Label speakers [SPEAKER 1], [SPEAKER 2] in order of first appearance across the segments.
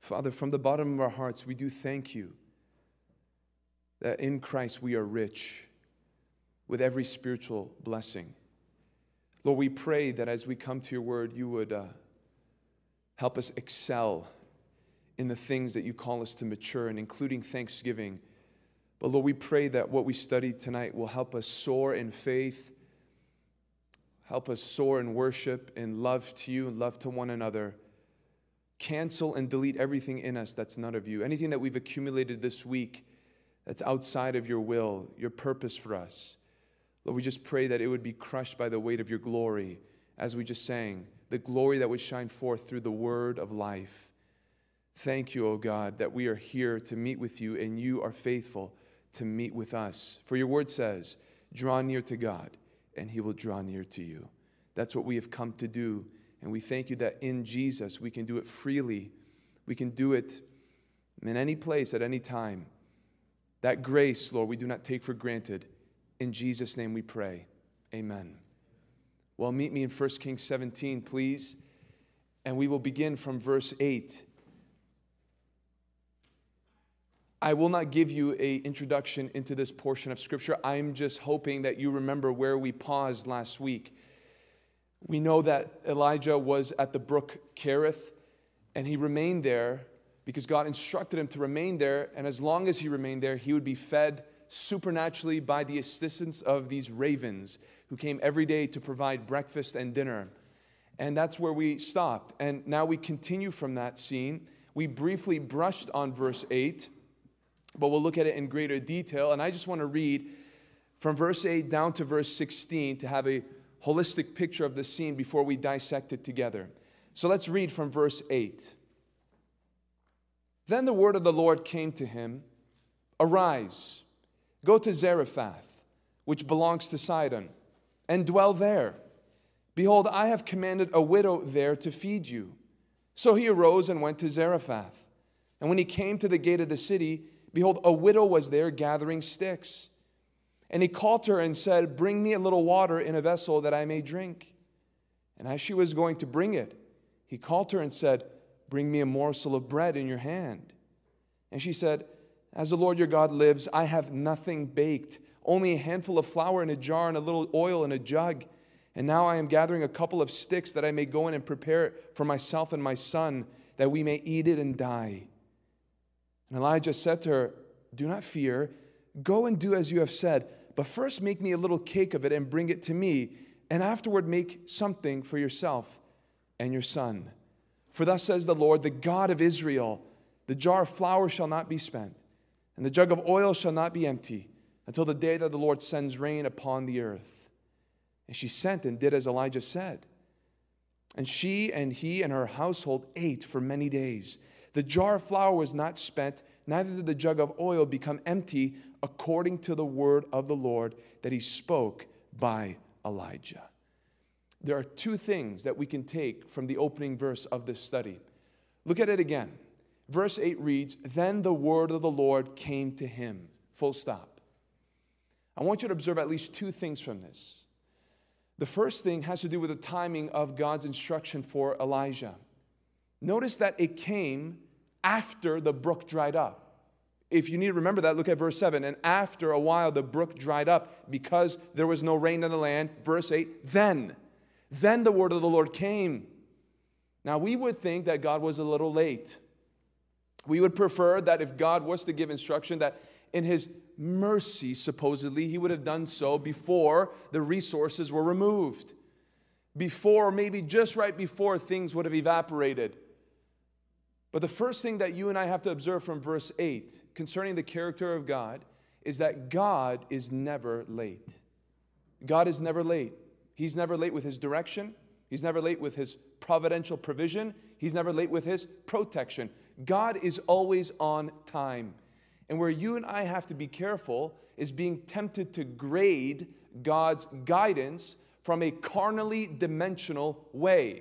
[SPEAKER 1] Father, from the bottom of our hearts, we do thank you that in Christ we are rich with every spiritual blessing. Lord, we pray that as we come to your word, you would help us excel in the things that you call us to mature in, including thanksgiving. But Lord, we pray that what we studied tonight will help us soar in faith, help us soar in worship, in love to you and love to one another. Cancel and delete everything in us that's none of you. Anything that we've accumulated this week that's outside of your will, your purpose for us. Lord, we just pray that it would be crushed by the weight of your glory, as we just sang, the glory that would shine forth through the word of life. Thank you, O God, that we are here to meet with you and you are faithful to meet with us. For your word says, draw near to God and he will draw near to you. That's what we have come to do. And we thank you that in Jesus we can do it freely. We can do it in any place at any time. That grace, Lord, we do not take for granted. In Jesus' name we pray. Amen. Well, meet me in 1 Kings 17, please. And we will begin from verse 8. I will not give you an introduction into this portion of Scripture. I'm just hoping that you remember where we paused last week. We know that Elijah was at the brook Kerith, and he remained there because God instructed him to remain there, and as long as he remained there, he would be fed supernaturally by the assistance of these ravens who came every day to provide breakfast and dinner. And that's where we stopped. And now we continue from that scene. We briefly brushed on verse 8, but we'll look at it in greater detail. And I just want to read from verse 8 down to verse 16 to have a holistic picture of the scene before we dissect it together. So let's read from verse 8. Then the word of the Lord came to him, arise, go to Zarephath, which belongs to Sidon, and dwell there. Behold, I have commanded a widow there to feed you. So he arose and went to Zarephath. And when he came to the gate of the city, behold, a widow was there gathering sticks. And he called her and said, bring me a little water in a vessel that I may drink. And as she was going to bring it, he called her and said, bring me a morsel of bread in your hand. And she said, as the Lord your God lives, I have nothing baked, only a handful of flour in a jar and a little oil in a jug. And now I am gathering a couple of sticks that I may go in and prepare it for myself and my son, that we may eat it and die. And Elijah said to her, do not fear. Go and do as you have said, but first make me a little cake of it and bring it to me, and afterward make something for yourself and your son. For thus says the Lord, the God of Israel, the jar of flour shall not be spent, and the jug of oil shall not be empty, until the day that the Lord sends rain upon the earth. And she sent and did as Elijah said. And she and he and her household ate for many days. The jar of flour was not spent, neither did the jug of oil become empty, according to the word of the Lord that he spoke by Elijah. There are two things that we can take from the opening verse of this study. Look at it again. Verse 8 reads, then the word of the Lord came to him. Full stop. I want you to observe at least two things from this. The first thing has to do with the timing of God's instruction for Elijah. Notice that it came after the brook dried up. If you need to remember that, look at verse 7. And after a while, the brook dried up because there was no rain in the land. Verse 8, then the word of the Lord came. Now, we would think that God was a little late. We would prefer that if God was to give instruction, that in his mercy, supposedly, he would have done so before the resources were removed. Before, maybe just right before things would have evaporated. But the first thing that you and I have to observe from verse 8 concerning the character of God is that God is never late. God is never late. He's never late with his direction. He's never late with his providential provision. He's never late with his protection. God is always on time. And where you and I have to be careful is being tempted to grade God's guidance from a carnally dimensional way.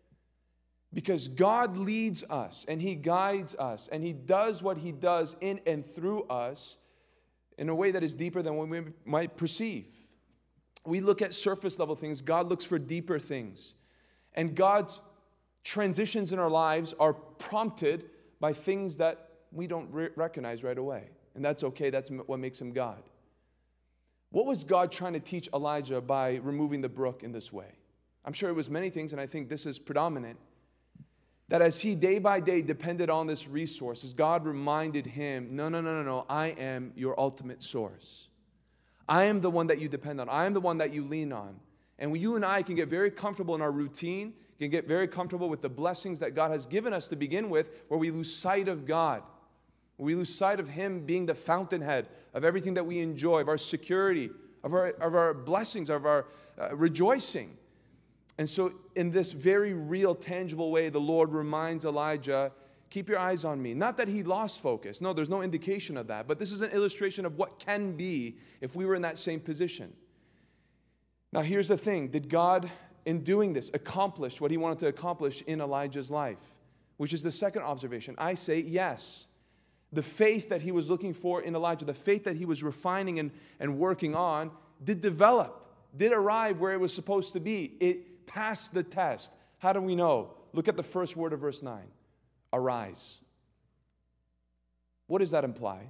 [SPEAKER 1] Because God leads us and he guides us and he does what he does in and through us in a way that is deeper than what we might perceive. We look at surface level things. God looks for deeper things. And God's transitions in our lives are prompted by things that we don't recognize right away. And that's okay. That's what makes him God. What was God trying to teach Elijah by removing the brook in this way? I'm sure it was many things, and I think this is predominant. That as he day by day depended on this resource, as God reminded him, no, I am your ultimate source. I am the one that you depend on. I am the one that you lean on. And when you and I can get very comfortable in our routine, can get very comfortable with the blessings that God has given us to begin with, where we lose sight of God. We lose sight of him being the fountainhead of everything that we enjoy, of our security, of our blessings, of our rejoicing. And so in this very real, tangible way, the Lord reminds Elijah, keep your eyes on me. Not that he lost focus. No, there's no indication of that. But this is an illustration of what can be if we were in that same position. Now here's the thing. Did God, in doing this, accomplish what he wanted to accomplish in Elijah's life? Which is the second observation. I say yes. The faith that he was looking for in Elijah, the faith that he was refining and working on, did develop, did arrive where it was supposed to be. It passed the test. How do we know? Look at the first word of verse 9. Arise. What does that imply?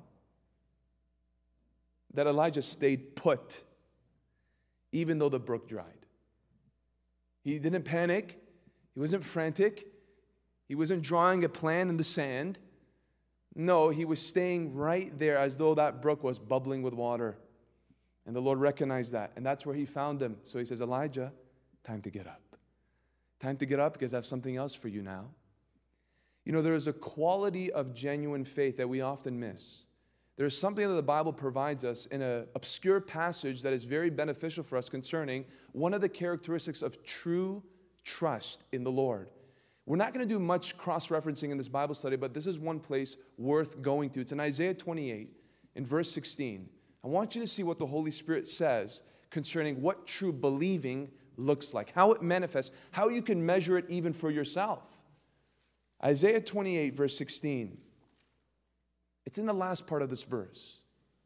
[SPEAKER 1] That Elijah stayed put, even though the brook dried. He didn't panic. He wasn't frantic. He wasn't drawing a plan in the sand. No, he was staying right there as though that brook was bubbling with water. And the Lord recognized that. And that's where he found him. So he says, Elijah, time to get up. Time to get up because I have something else for you now. You know, there is a quality of genuine faith that we often miss. There is something that the Bible provides us in an obscure passage that is very beneficial for us concerning one of the characteristics of true trust in the Lord. We're not going to do much cross-referencing in this Bible study, but this is one place worth going to. It's in Isaiah 28, in verse 16. I want you to see what the Holy Spirit says concerning what true believing looks like, how it manifests, how you can measure it even for yourself. Isaiah 28, verse 16. It's in the last part of this verse.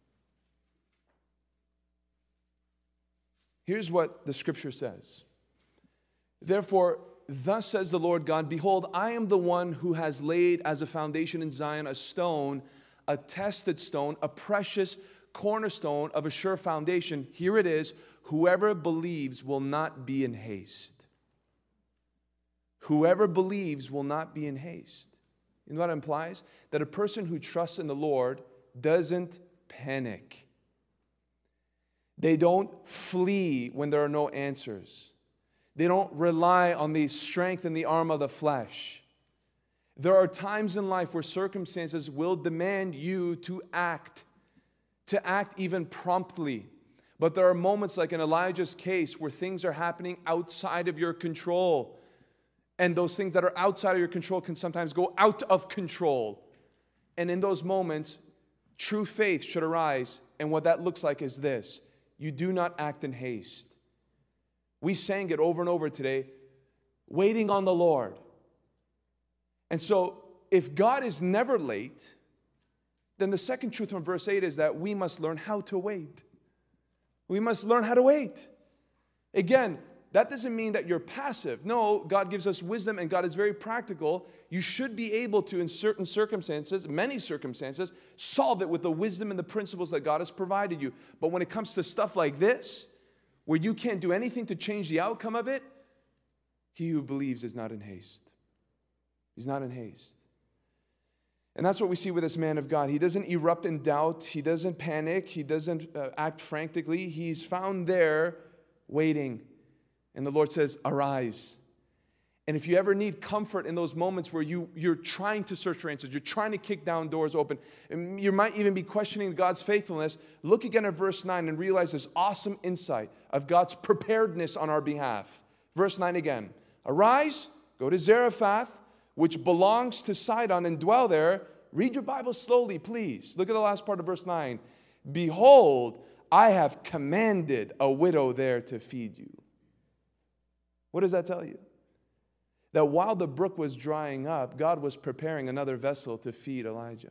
[SPEAKER 1] Here's what the scripture says. Therefore, thus says the Lord God, behold, I am the one who has laid as a foundation in Zion a stone, a tested stone, a precious cornerstone of a sure foundation. Here it is, whoever believes will not be in haste. Whoever believes will not be in haste. You know what it implies? That a person who trusts in the Lord doesn't panic. They don't flee when there are no answers. They don't rely on the strength and the arm of the flesh. There are times in life where circumstances will demand you to act even promptly. But there are moments like in Elijah's case where things are happening outside of your control. And those things that are outside of your control can sometimes go out of control. And in those moments, true faith should arise. And what that looks like is this. You do not act in haste. We sang it over and over today, waiting on the Lord. And so, if God is never late, then the second truth from verse 8 is that we must learn how to wait. We must learn how to wait. Again, that doesn't mean that you're passive. No, God gives us wisdom and God is very practical. You should be able to, in certain circumstances, many circumstances, solve it with the wisdom and the principles that God has provided you. But when it comes to stuff like this, where you can't do anything to change the outcome of it, he who believes is not in haste. He's not in haste. And that's what we see with this man of God. He doesn't erupt in doubt. He doesn't panic. He doesn't act frantically. He's found there waiting. And the Lord says, arise. And if you ever need comfort in those moments where you're trying to search for answers, you're trying to kick down doors open, and you might even be questioning God's faithfulness, look again at verse 9 and realize this awesome insight of God's preparedness on our behalf. Verse 9 again. Arise, go to Zarephath, which belongs to Sidon, and dwell there. Read your Bible slowly, please. Look at the last part of verse 9. Behold, I have commanded a widow there to feed you. What does that tell you? That while the brook was drying up, God was preparing another vessel to feed Elijah.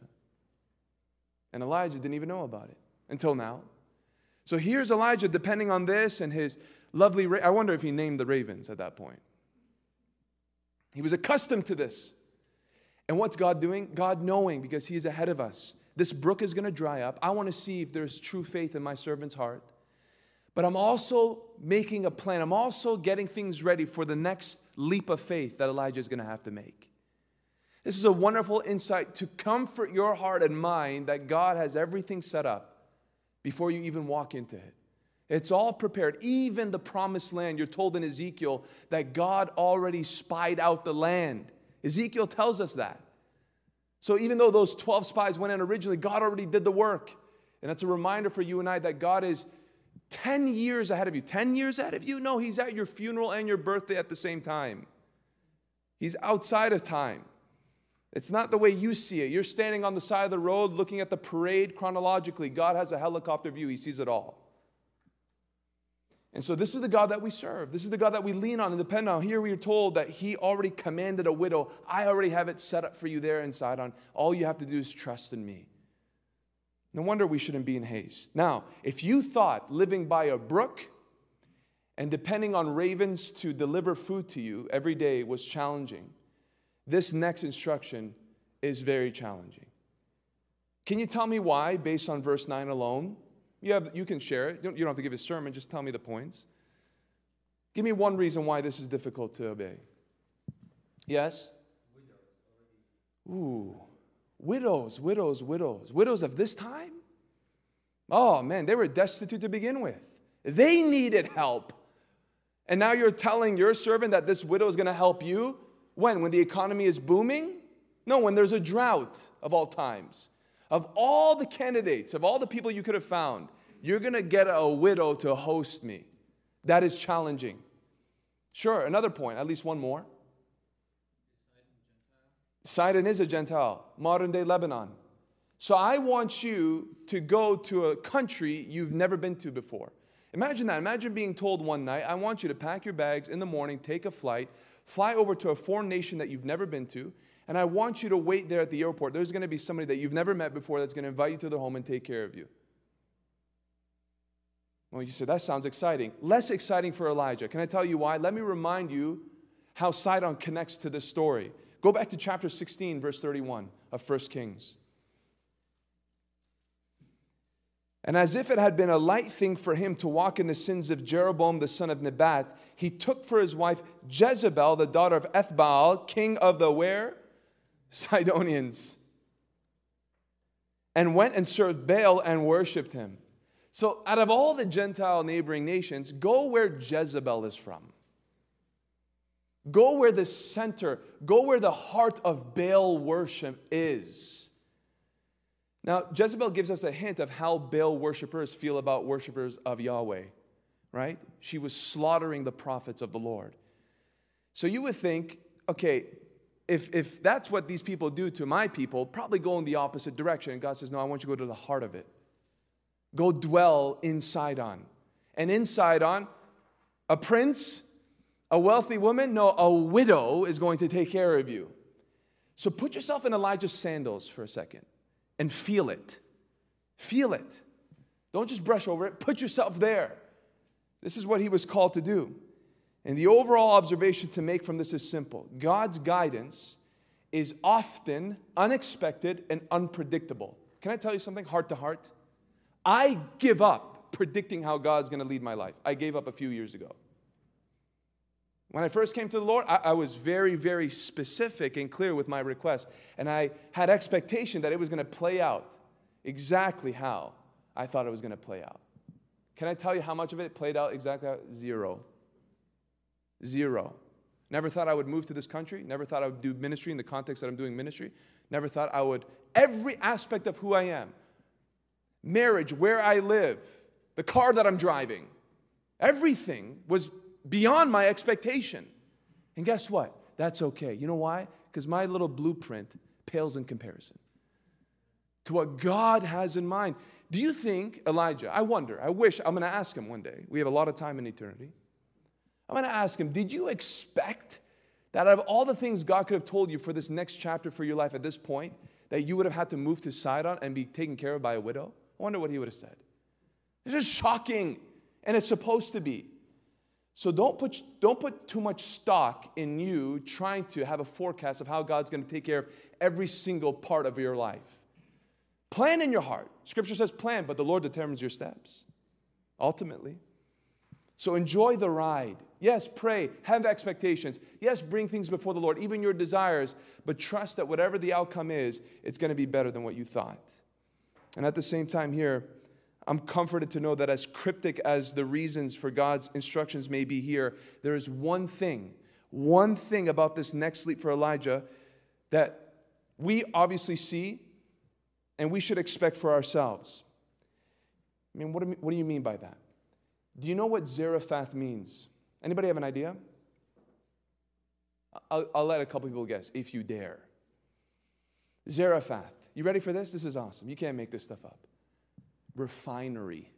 [SPEAKER 1] And Elijah didn't even know about it until now. So here's Elijah depending on this and his lovely, I wonder if he named the ravens at that point. He was accustomed to this. And what's God doing? God knowing, because He is ahead of us. This brook is going to dry up. I want to see if there's true faith in my servant's heart. But I'm also making a plan. I'm also getting things ready for the next leap of faith that Elijah is going to have to make. This is a wonderful insight to comfort your heart and mind that God has everything set up before you even walk into it. It's all prepared. Even the promised land, you're told in Ezekiel that God already spied out the land. Ezekiel tells us that. So even though those 12 spies went in originally, God already did the work. And that's a reminder for you and I that God is 10 years ahead of you. 10 years ahead of you? No, He's at your funeral and your birthday at the same time. He's outside of time. It's not the way you see it. You're standing on the side of the road looking at the parade chronologically. God has a helicopter view. He sees it all. And so this is the God that we serve. This is the God that we lean on and depend on. Here we are told that He already commanded a widow. I already have it set up for you there inside on. All you have to do is trust in me. No wonder we shouldn't be in haste. Now, if you thought living by a brook and depending on ravens to deliver food to you every day was challenging, this next instruction is very challenging. Can you tell me why, based on verse 9 alone? You can share it. You don't have to give a sermon. Just tell me the points. Give me one reason why this is difficult to obey. Yes? Ooh. Widows of this time? Oh, man, they were destitute to begin with. They needed help. And now you're telling your servant that this widow is going to help you? When? When the economy is booming? No, when there's a drought of all times. Of all the candidates, of all the people you could have found, you're going to get a widow to host me. That is challenging. Sure, another point, at least one more. Sidon is a Gentile, modern day Lebanon. So I want you to go to a country you've never been to before. Imagine that. Imagine being told one night, I want you to pack your bags in the morning, take a flight, fly over to a foreign nation that you've never been to, and I want you to wait there at the airport. There's going to be somebody that you've never met before that's going to invite you to their home and take care of you. Well, you say, that sounds exciting. Less exciting for Elijah. Can I tell you why? Let me remind you how Sidon connects to this story. Go back to chapter 16, verse 31 of 1 Kings. And as if it had been a light thing for him to walk in the sins of Jeroboam the son of Nebat, he took for his wife Jezebel, the daughter of Ethbaal, king of the where? Sidonians. And went and served Baal and worshipped him. So out of all the Gentile neighboring nations, go where Jezebel is from. Go where the center, go where the heart of Baal worship is. Now, Jezebel gives us a hint of how Baal worshipers feel about worshipers of Yahweh, right? She was slaughtering the prophets of the Lord. So you would think, okay, if that's what these people do to my people, probably go in the opposite direction. And God says, no, I want you to go to the heart of it. Go dwell in Sidon. And in Sidon, a prince, a wealthy woman, no, a widow is going to take care of you. So put yourself in Elijah's sandals for a second and feel it. Feel it. Don't just brush over it. Put yourself there. This is what he was called to do. And the overall observation to make from this is simple. God's guidance is often unexpected and unpredictable. Can I tell you something heart to heart? I give up predicting how God's going to lead my life. I gave up a few years ago. When I first came to the Lord, I was very, very specific and clear with my request. And I had expectation that it was going to play out exactly how I thought it was going to play out. Can I tell you how much of it played out exactly how? Zero. Never thought I would move to this country. Never thought I would do ministry in the context that I'm doing ministry. Never thought I would. Every aspect of who I am. Marriage, where I live, the car that I'm driving. Everything was beyond my expectation. And guess what? That's okay. You know why? Because my little blueprint pales in comparison to what God has in mind. Do you think, Elijah, I wonder, I wish, I'm going to ask him one day. We have a lot of time in eternity. I'm going to ask him, did you expect that out of all the things God could have told you for this next chapter for your life at this point, that you would have had to move to Sidon and be taken care of by a widow? I wonder what he would have said. It's just shocking, and it's supposed to be. So don't put too much stock in you trying to have a forecast of how God's going to take care of every single part of your life. Plan in your heart. Scripture says plan, but the Lord determines your steps, ultimately. So enjoy the ride. Yes, pray, have expectations. Yes, bring things before the Lord, even your desires, but trust that whatever the outcome is, it's going to be better than what you thought. And at the same time here, I'm comforted to know that as cryptic as the reasons for God's instructions may be here, there is one thing about this next sleep for Elijah that we obviously see and we should expect for ourselves. I mean, what do you mean by that? Do you know what Zarephath means? Anybody have an idea? I'll let a couple people guess, if you dare. Zarephath. You ready for this? This is awesome. You can't make this stuff up. Refinery.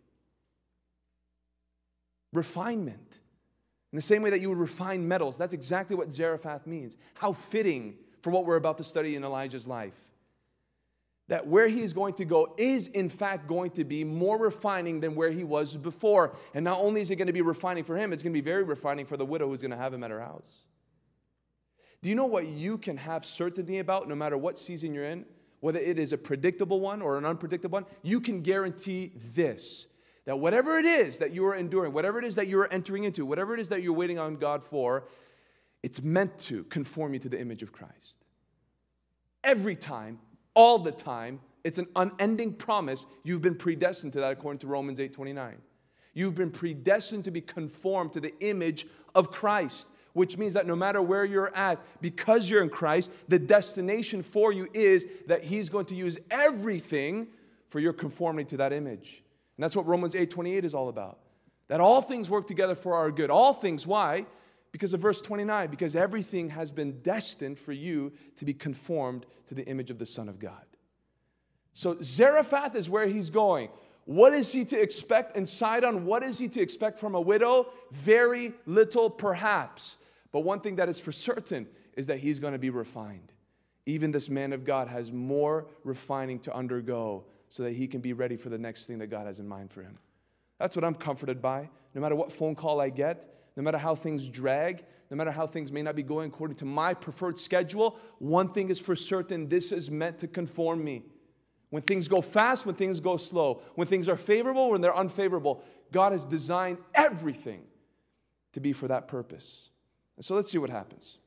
[SPEAKER 1] Refinement. In the same way that you would refine metals, that's exactly what Zarephath means. How fitting for what we're about to study in Elijah's life. That where he is going to go is in fact going to be more refining than where he was before. And not only is it going to be refining for him, it's going to be very refining for the widow who's going to have him at her house. Do you know what you can have certainty about no matter what season you're in? Whether it is a predictable one or an unpredictable one, you can guarantee this. That whatever it is that you are enduring, whatever it is that you are entering into, whatever it is that you're waiting on God for, it's meant to conform you to the image of Christ. Every time, all the time, it's an unending promise. You've been predestined to that according to Romans 8:29. You've been predestined to be conformed to the image of Christ, which means that no matter where you're at, because you're in Christ, the destination for you is that He's going to use everything for your conformity to that image. And that's what Romans 8:28 is all about. That all things work together for our good. All things, why? Because of verse 29, because everything has been destined for you to be conformed to the image of the Son of God. So Zarephath is where he's going. What is he to expect in Sidon? What is he to expect from a widow? Very little, perhaps. But one thing that is for certain is that he's going to be refined. Even this man of God has more refining to undergo so that he can be ready for the next thing that God has in mind for him. That's what I'm comforted by. No matter what phone call I get, no matter how things drag, no matter how things may not be going according to my preferred schedule, one thing is for certain: this is meant to conform me. When things go fast, when things go slow, when things are favorable, when they're unfavorable, God has designed everything to be for that purpose. And so let's see what happens.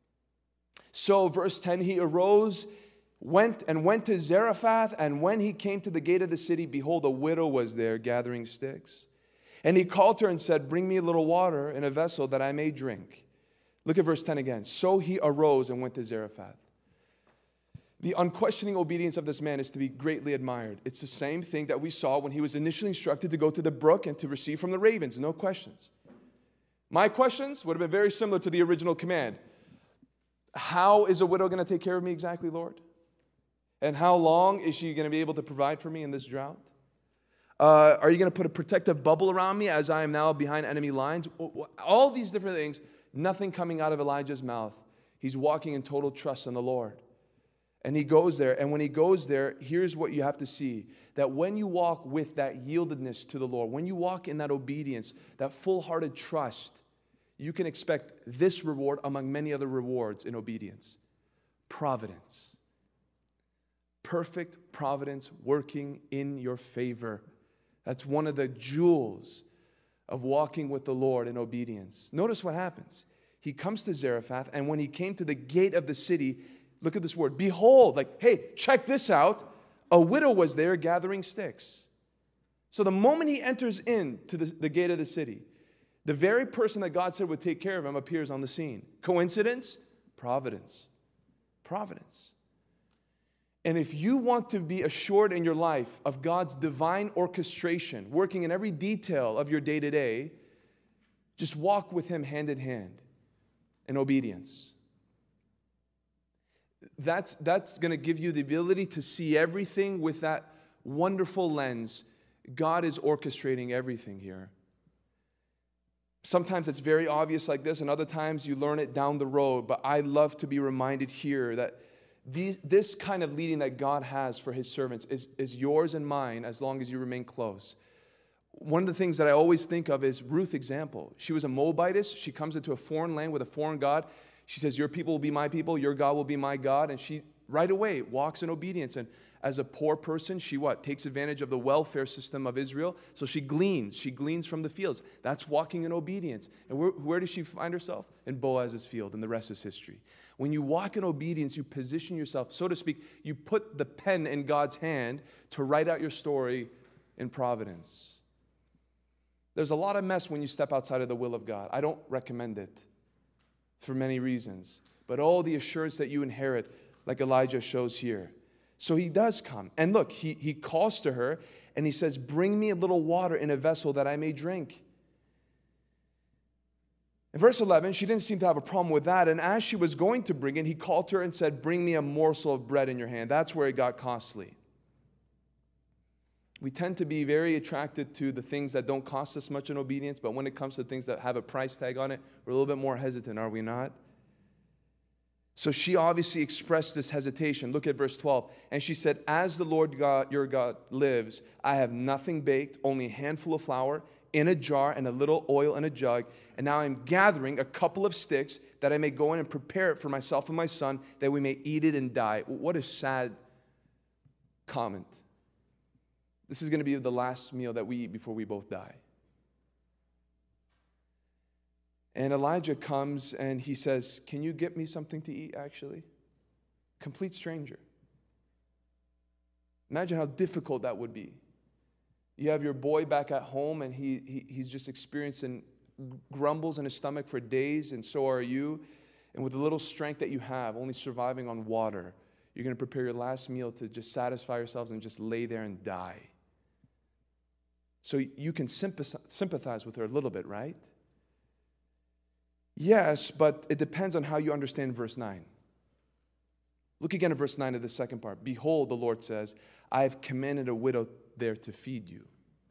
[SPEAKER 1] So verse 10, he arose, went to Zarephath, and when he came to the gate of the city, behold, a widow was there gathering sticks. And he called her and said, bring me a little water in a vessel that I may drink. Look at verse 10 again. So he arose and went to Zarephath. The unquestioning obedience of this man is to be greatly admired. It's the same thing that we saw when he was initially instructed to go to the brook and to receive from the ravens. No questions. My questions would have been very similar to the original command. How is a widow going to take care of me exactly, Lord? And how long is she going to be able to provide for me in this drought? Are you going to put a protective bubble around me as I am now behind enemy lines? All these different things, nothing coming out of Elijah's mouth. He's walking in total trust in the Lord. And he goes there, and when he goes there, here's what you have to see. That when you walk with that yieldedness to the Lord, when you walk in that obedience, that full-hearted trust, you can expect this reward among many other rewards in obedience. Providence. Perfect providence working in your favor. That's one of the jewels of walking with the Lord in obedience. Notice what happens. He comes to Zarephath, and when he came to the gate of the city, look at this word, behold, like, hey, check this out. A widow was there gathering sticks. So the moment he enters into the gate of the city, the very person that God said would take care of him appears on the scene. Coincidence? Providence. Providence. And if you want to be assured in your life of God's divine orchestration, working in every detail of your day-to-day, just walk with Him hand in hand in obedience. That's going to give you the ability to see everything with that wonderful lens. God is orchestrating everything here. Sometimes it's very obvious like this, and other times you learn it down the road. But I love to be reminded here that this kind of leading that God has for His servants is yours and mine as long as you remain close. one of the things that I always think of is Ruth's example. She was a Moabitess. She comes into a foreign land with a foreign God. She says, your people will be my people, your God will be my God. And she right away walks in obedience. And as a poor person, she takes advantage of the welfare system of Israel. So she gleans from the fields. That's walking in obedience. And where does she find herself? In Boaz's field, and the rest is history. When you walk in obedience, you position yourself, so to speak, you put the pen in God's hand to write out your story in providence. There's a lot of mess when you step outside of the will of God. I don't recommend it for many reasons. But all the assurance that you inherit, like Elijah shows here. So he does come. And look, he calls to her and he says, bring me a little water in a vessel that I may drink. In verse 11, she didn't seem to have a problem with that. And as she was going to bring it, he called to her and said, bring me a morsel of bread in your hand. That's where it got costly. We tend to be very attracted to the things that don't cost us much in obedience, but when it comes to things that have a price tag on it, we're a little bit more hesitant, are we not? So she obviously expressed this hesitation. Look at verse 12. And she said, as the Lord God, your God lives, I have nothing baked, only a handful of flour in a jar and a little oil in a jug. And now I'm gathering a couple of sticks that I may go in and prepare it for myself and my son, that we may eat it and die. What a sad comment. This is going to be the last meal that we eat before we both die. And Elijah comes and he says, can you get me something to eat, actually? Complete stranger. Imagine how difficult that would be. You have your boy back at home and he's just experiencing grumbles in his stomach for days, and so are you. And with the little strength that you have, only surviving on water, you're going to prepare your last meal to just satisfy yourselves and just lay there and die. So you can sympathize with her a little bit, right? Yes, but it depends on how you understand verse 9. Look again at verse 9 of the second part. Behold, the Lord says, I have commanded a widow there to feed you.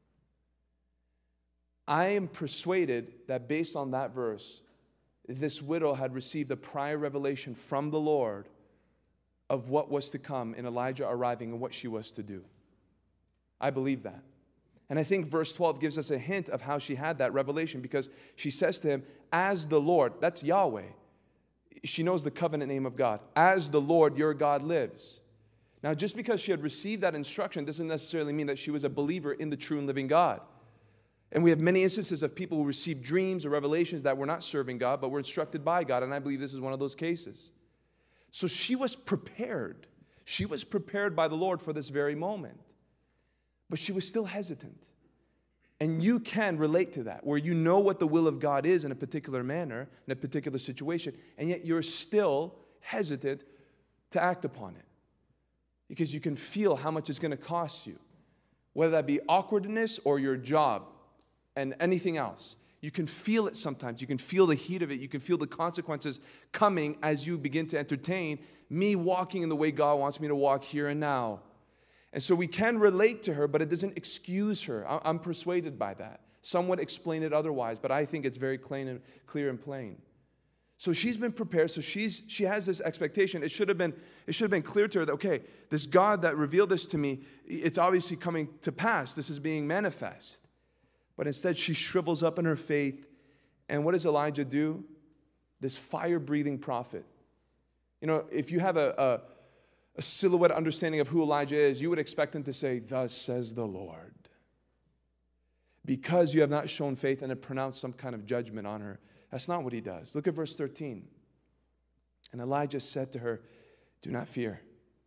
[SPEAKER 1] I am persuaded that based on that verse, this widow had received a prior revelation from the Lord of what was to come in Elijah arriving and what she was to do. I believe that. And I think verse 12 gives us a hint of how she had that revelation, because she says to him, as the Lord, that's Yahweh. She knows the covenant name of God. As the Lord your God lives. Now, just because she had received that instruction doesn't necessarily mean that she was a believer in the true and living God. And we have many instances of people who received dreams or revelations that were not serving God, but were instructed by God. And I believe this is one of those cases. So she was prepared. She was prepared by the Lord for this very moment. But she was still hesitant. And you can relate to that, where you know what the will of God is in a particular manner, in a particular situation, and yet you're still hesitant to act upon it. Because you can feel how much it's going to cost you, whether that be awkwardness or your job and anything else. You can feel it sometimes. You can feel the heat of it. You can feel the consequences coming as you begin to entertain me walking in the way God wants me to walk here and now. And so we can relate to her, but it doesn't excuse her. I'm persuaded by that. Some would explain it otherwise, but I think it's very clear and plain. So she's been prepared. So she has this expectation. It should have been clear to her that, okay, this God that revealed this to me, it's obviously coming to pass. This is being manifest. But instead, she shrivels up in her faith. And what does Elijah do? This fire-breathing prophet. You know, if you have a silhouette understanding of who Elijah is, you would expect him to say, thus says the Lord. Because you have not shown faith, and to pronounce some kind of judgment on her. That's not what he does. Look at verse 13. And Elijah said to her, do not fear.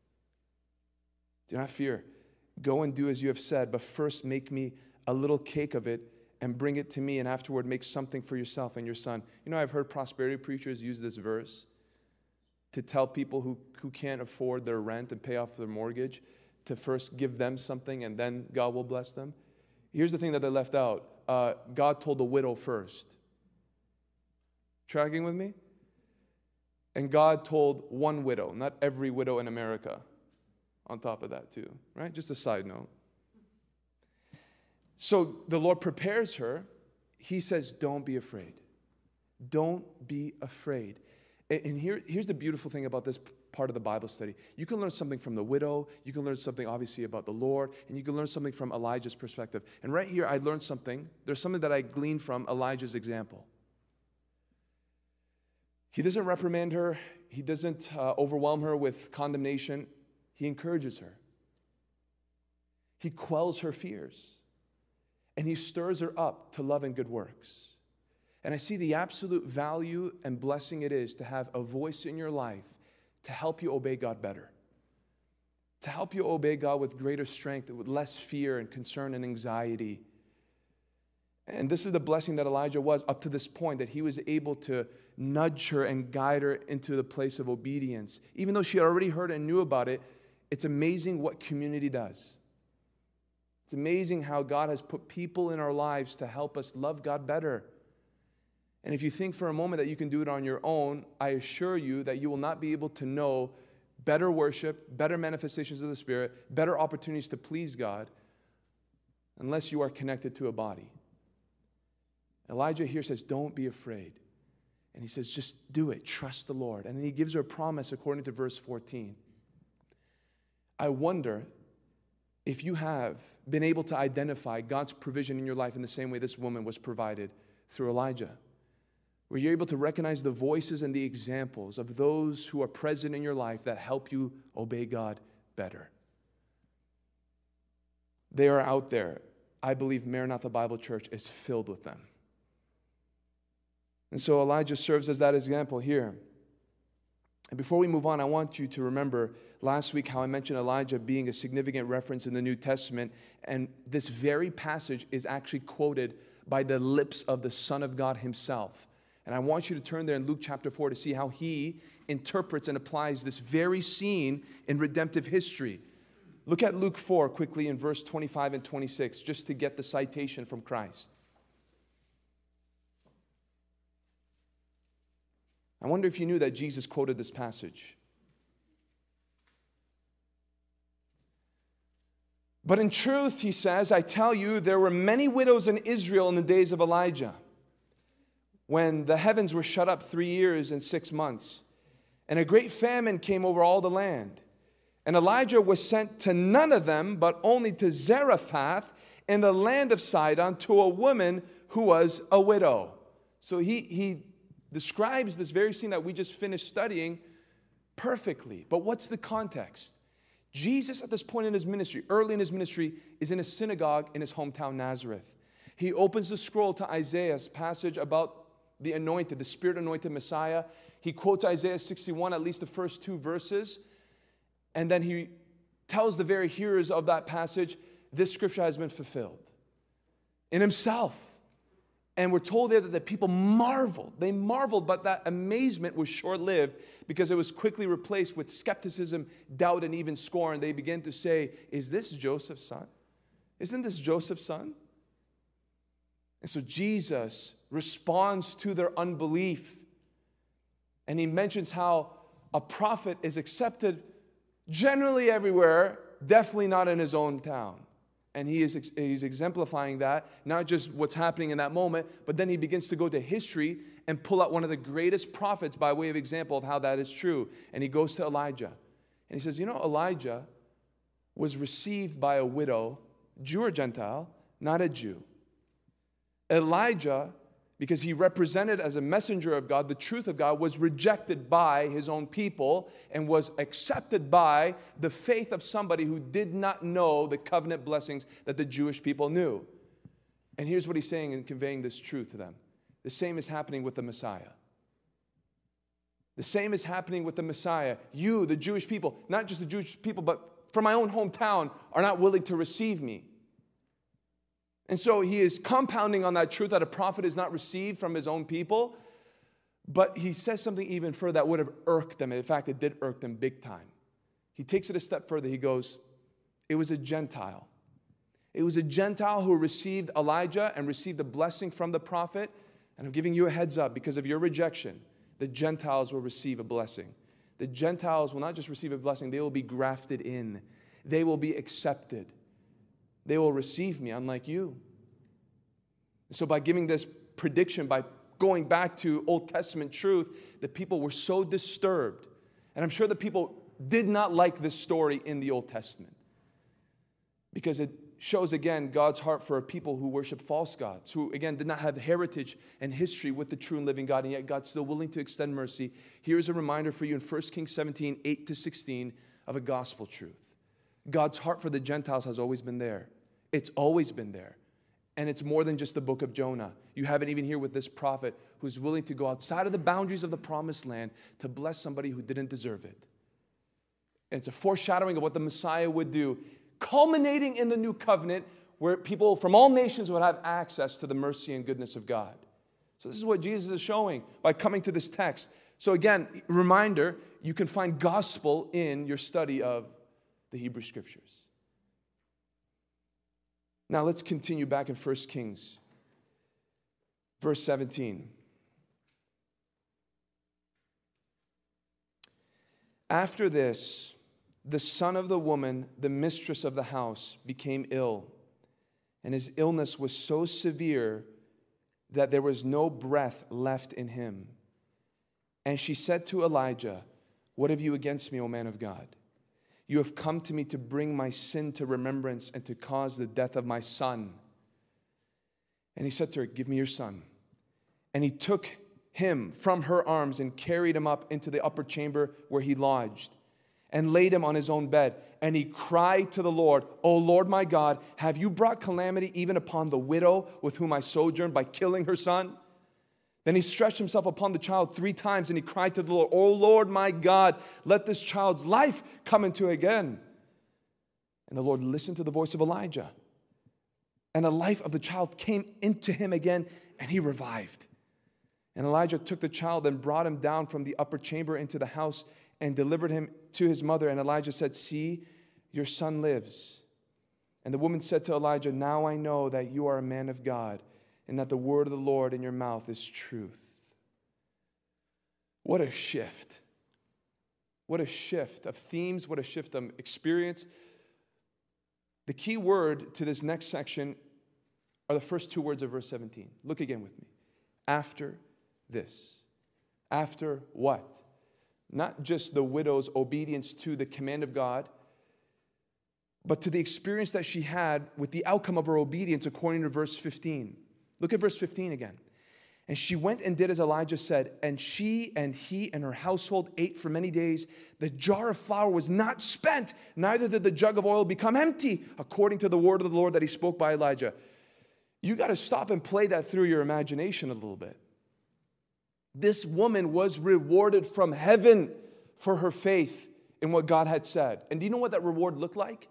[SPEAKER 1] Do not fear. Go and do as you have said, but first make me a little cake of it and bring it to me, and afterward make something for yourself and your son. You know, I've heard prosperity preachers use this verse to tell people who can't afford their rent and pay off their mortgage to first give them something and then God will bless them. Here's the thing that they left out. God told the widow first. Tracking with me? And God told one widow, not every widow in America, on top of that too, right? Just a side note. So the Lord prepares her. He says, don't be afraid. Don't be afraid. And here's the beautiful thing about this part of the Bible study. You can learn something from the widow. You can learn something, obviously, about the Lord. And you can learn something from Elijah's perspective. And right here, I learned something. There's something that I gleaned from Elijah's example. He doesn't reprimand her. He doesn't overwhelm her with condemnation. He encourages her. He quells her fears. And he stirs her up to love and good works. And I see the absolute value and blessing it is to have a voice in your life to help you obey God better. To help you obey God with greater strength, with less fear and concern and anxiety. And this is the blessing that Elijah was up to this point, that he was able to nudge her and guide her into the place of obedience. Even though she had already heard and knew about it, it's amazing what community does. It's amazing how God has put people in our lives to help us love God better. And if you think for a moment that you can do it on your own, I assure you that you will not be able to know better worship, better manifestations of the Spirit, better opportunities to please God, unless you are connected to a body. Elijah here says, don't be afraid. And he says, just do it. Trust the Lord. And then he gives her a promise according to verse 14. I wonder if you have been able to identify God's provision in your life in the same way this woman was provided through Elijah, where you're able to recognize the voices and the examples of those who are present in your life that help you obey God better. They are out there. I believe Maranatha Bible Church is filled with them. And so Elijah serves as that example here. And before we move on, I want you to remember last week how I mentioned Elijah being a significant reference in the New Testament. And this very passage is actually quoted by the lips of the Son of God himself. And I want you to turn there in Luke chapter 4 to see how he interprets and applies this very scene in redemptive history. Look at Luke 4 quickly in verse 25 and 26, just to get the citation from Christ. I wonder if you knew that Jesus quoted this passage. But in truth, he says, I tell you, there were many widows in Israel in the days of Elijah, when the heavens were shut up 3 years and 6 months, and a great famine came over all the land. And Elijah was sent to none of them, but only to Zarephath in the land of Sidon, to a woman who was a widow. So he describes this very scene that we just finished studying perfectly. But what's the context? Jesus, at this point in his ministry, early in his ministry, is in a synagogue in his hometown Nazareth. He opens the scroll to Isaiah's passage about the anointed, the Spirit-anointed Messiah. He quotes Isaiah 61, at least the first 2 verses. And then he tells the very hearers of that passage, this scripture has been fulfilled in himself. And we're told there that the people marveled. They marveled, but that amazement was short-lived because it was quickly replaced with skepticism, doubt, and even scorn. They began to say, is this Joseph's son? Isn't this Joseph's son? And so Jesus responds to their unbelief. And he mentions how a prophet is accepted generally everywhere, definitely not in his own town. And he's exemplifying that, not just what's happening in that moment, but then he begins to go to history and pull out one of the greatest prophets by way of example of how that is true. And he goes to Elijah. And he says, you know, Elijah was received by a widow, Jew or Gentile, not a Jew. Elijah, because he represented as a messenger of God the truth of God, was rejected by his own people and was accepted by the faith of somebody who did not know the covenant blessings that the Jewish people knew. And here's what he's saying in conveying this truth to them. The same is happening with the Messiah. The same is happening with the Messiah. You, the Jewish people, not just the Jewish people, but from my own hometown, are not willing to receive me. And so he is compounding on that truth that a prophet is not received from his own people. But he says something even further that would have irked them. And in fact, it did irk them big time. He takes it a step further. He goes, it was a Gentile. It was a Gentile who received Elijah and received the blessing from the prophet. And I'm giving you a heads up, because of your rejection, the Gentiles will receive a blessing. The Gentiles will not just receive a blessing, they will be grafted in. They will be accepted. They will receive me, unlike you. So by giving this prediction, by going back to Old Testament truth, the people were so disturbed And I'm sure the people did not like this story in the Old Testament, because it shows again God's heart for a people who worship false gods, who again did not have heritage and history with the true and living God, and yet God's still willing to extend mercy. Here's a reminder for you in 1 Kings 17, 8-16 of a gospel truth. God's heart for the Gentiles has always been there. It's always been there. And it's more than just the book of Jonah. You have it even here with this prophet who's willing to go outside of the boundaries of the promised land to bless somebody who didn't deserve it. And it's a foreshadowing of what the Messiah would do, culminating in the new covenant where people from all nations would have access to the mercy and goodness of God. So this is what Jesus is showing by coming to this text. So again, reminder, you can find gospel in your study of the Hebrew Scriptures. Now let's continue back in 1 Kings, verse 17. After this, the son of the woman, the mistress of the house, became ill, and his illness was so severe that there was no breath left in him. And she said to Elijah, "What have you against me, O man of God? You have come to me to bring my sin to remembrance and to cause the death of my son." And he said to her, "Give me your son." And he took him from her arms and carried him up into the upper chamber where he lodged, and laid him on his own bed. And he cried to the Lord, "O Lord my God, have you brought calamity even upon the widow with whom I sojourned by killing her son?" Then he stretched himself upon the child 3 times, and he cried to the Lord, "O Lord my God, let this child's life come into again." And the Lord listened to the voice of Elijah. And the life of the child came into him again, and he revived. And Elijah took the child and brought him down from the upper chamber into the house and delivered him to his mother. And Elijah said, "See, your son lives." And the woman said to Elijah, "Now I know that you are a man of God, and that the word of the Lord in your mouth is truth." What a shift. What a shift of themes, what a shift of experience. The key word to this next section are the first 2 words of verse 17. Look again with me. After this. After what? Not just the widow's obedience to the command of God, but to the experience that she had with the outcome of her obedience according to verse 15. Look at verse 15 again. And she went and did as Elijah said, and she and he and her household ate for many days. The jar of flour was not spent, neither did the jug of oil become empty, according to the word of the Lord that he spoke by Elijah. You got to stop and play that through your imagination a little bit. This woman was rewarded from heaven for her faith in what God had said. And do you know what that reward looked like?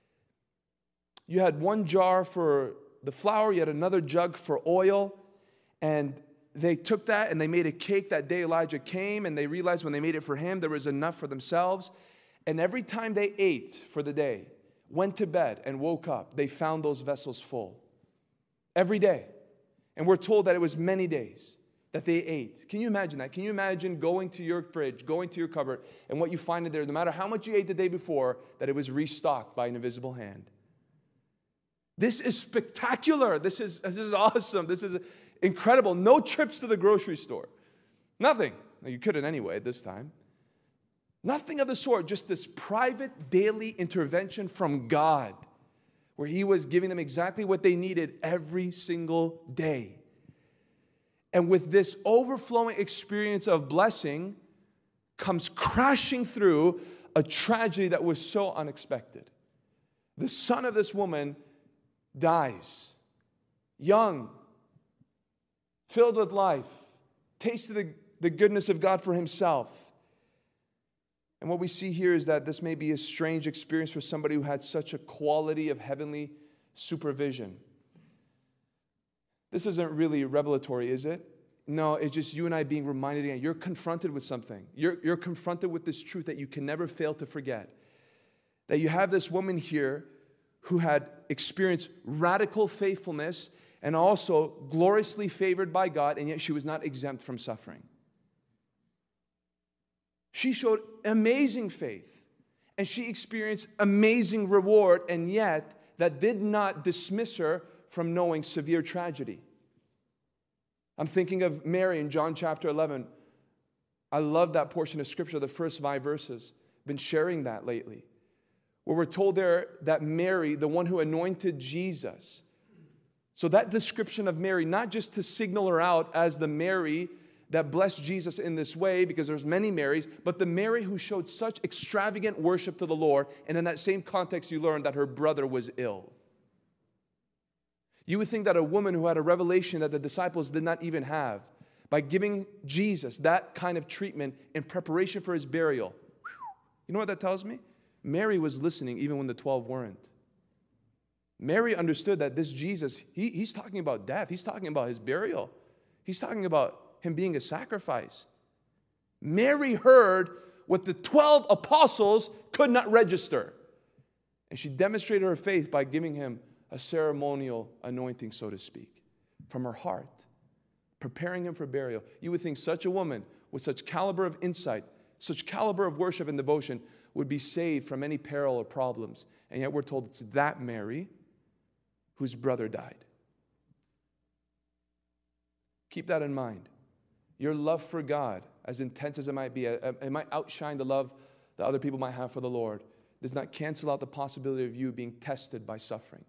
[SPEAKER 1] You had 1 jar for the flour, you had another jug for oil, and they took that and they made a cake that day Elijah came, and they realized when they made it for him, there was enough for themselves. And every time they ate for the day, went to bed and woke up, they found those vessels full. Every day. And we're told that it was many days that they ate. Can you imagine that? Can you imagine going to your fridge, going to your cupboard, and what you find in there, no matter how much you ate the day before, that it was restocked by an invisible hand? This is spectacular. This is awesome. This is incredible. No trips to the grocery store. Nothing. Now, you couldn't anyway at this time. Nothing of the sort. Just this private daily intervention from God, where he was giving them exactly what they needed every single day. And with this overflowing experience of blessing comes crashing through a tragedy that was so unexpected. The son of this woman dies, young, filled with life, tasted the goodness of God for himself. And what we see here is that this may be a strange experience for somebody who had such a quality of heavenly supervision. This isn't really revelatory, is it? No, it's just you and I being reminded again. You're confronted with something. You're confronted with this truth that you can never fail to forget. That you have this woman here who had experienced radical faithfulness and also gloriously favored by God, and yet she was not exempt from suffering. She showed amazing faith, and she experienced amazing reward, and yet that did not dismiss her from knowing severe tragedy. I'm thinking of Mary in John chapter 11, I love that portion of Scripture, the first 5 verses. I've been sharing that lately. Where we're told there that Mary, the one who anointed Jesus. So that description of Mary, not just to signal her out as the Mary that blessed Jesus in this way, because there's many Marys, but the Mary who showed such extravagant worship to the Lord, and in that same context you learn that her brother was ill. You would think that a woman who had a revelation that the disciples did not even have, by giving Jesus that kind of treatment in preparation for his burial. You know what that tells me? Mary was listening even when the 12 weren't. Mary understood that this Jesus, he's talking about death. He's talking about his burial. He's talking about him being a sacrifice. Mary heard what the 12 apostles could not register. And she demonstrated her faith by giving him a ceremonial anointing, so to speak, from her heart, preparing him for burial. You would think such a woman with such caliber of insight, such caliber of worship and devotion would be saved from any peril or problems. And yet we're told it's that Mary whose brother died. Keep that in mind. Your love for God, as intense as it might be, it might outshine the love that other people might have for the Lord, does not cancel out the possibility of you being tested by suffering.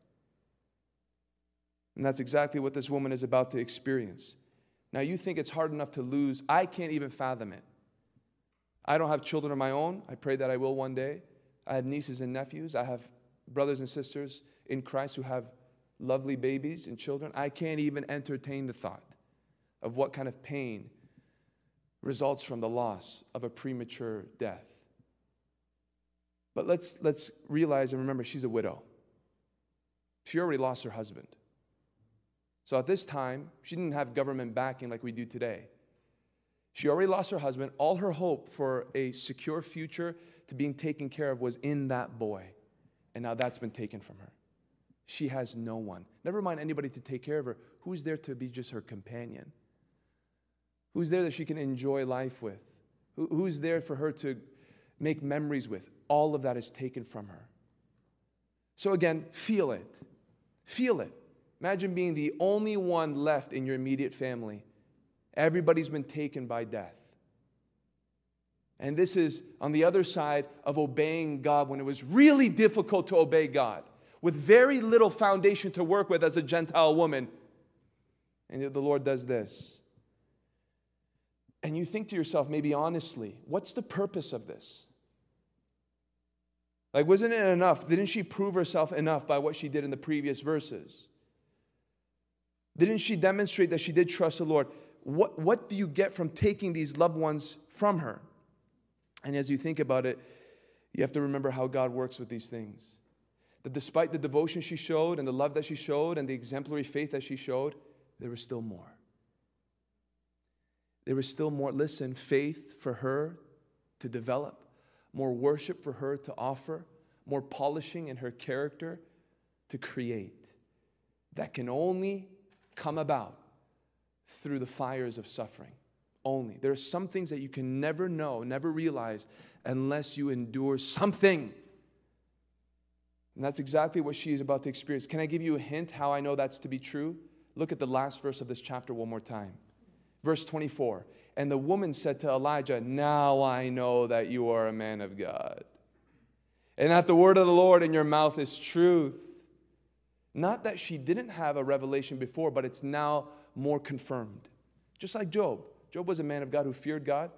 [SPEAKER 1] And that's exactly what this woman is about to experience. Now, you think it's hard enough to lose. I can't even fathom it. I don't have children of my own. I pray that I will one day. I have nieces and nephews. I have brothers and sisters in Christ who have lovely babies and children. I can't even entertain the thought of what kind of pain results from the loss of a premature death. But let's realize and remember, she's a widow. She already lost her husband. So at this time, she didn't have government backing like we do today. She already lost her husband. All her hope for a secure future to being taken care of was in that boy. And now that's been taken from her. She has no one. Never mind anybody to take care of her. Who's there to be just her companion? Who's there that she can enjoy life with? Who's there for her to make memories with? All of that is taken from her. So again, feel it. Feel it. Imagine being the only one left in your immediate family. Everybody's been taken by death. And this is on the other side of obeying God when it was really difficult to obey God, with very little foundation to work with as a Gentile woman. And yet the Lord does this. And you think to yourself, maybe honestly, what's the purpose of this? Like, wasn't it enough? Didn't she prove herself enough by what she did in the previous verses? Didn't she demonstrate that she did trust the Lord? What do you get from taking these loved ones from her? And as you think about it, you have to remember how God works with these things. That despite the devotion she showed and the love that she showed and the exemplary faith that she showed, there was still more. There was still more, listen, faith for her to develop, more worship for her to offer, more polishing in her character to create. That can only come about through the fires of suffering. Only. There are some things that you can never know, never realize, unless you endure something. And that's exactly what she is about to experience. Can I give you a hint how I know that's to be true? Look at the last verse of this chapter one more time. Verse 24. And the woman said to Elijah, now I know that you are a man of God, and that the word of the Lord in your mouth is truth. Not that she didn't have a revelation before, but it's now more confirmed. Just like Job. Job was a man of God who feared God.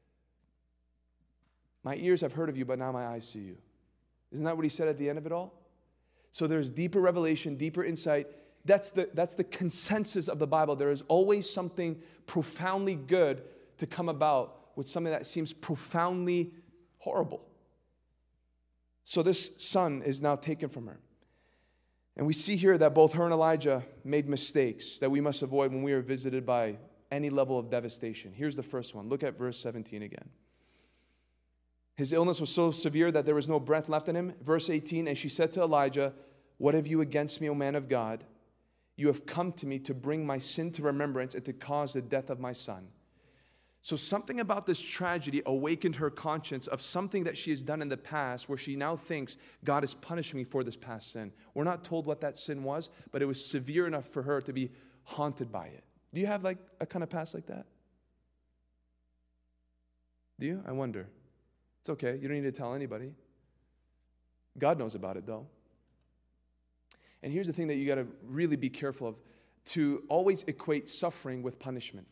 [SPEAKER 1] My ears have heard of you, but now my eyes see you. Isn't that what he said at the end of it all? So there's deeper revelation, deeper insight. That's the consensus of the Bible. There is always something profoundly good to come about with something that seems profoundly horrible. So this son is now taken from her. And we see here that both her and Elijah made mistakes that we must avoid when we are visited by any level of devastation. Here's the first one. Look at verse 17 again. His illness was so severe that there was no breath left in him. Verse 18, and she said to Elijah, what have you against me, O man of God? You have come to me to bring my sin to remembrance and to cause the death of my son. So something about this tragedy awakened her conscience of something that she has done in the past where she now thinks God is punishing me for this past sin. We're not told what that sin was, but it was severe enough for her to be haunted by it. Do you have like a kind of past like that? Do you? I wonder. It's okay. You don't need to tell anybody. God knows about it, though. And here's the thing that you got to really be careful of, to always equate suffering with punishment.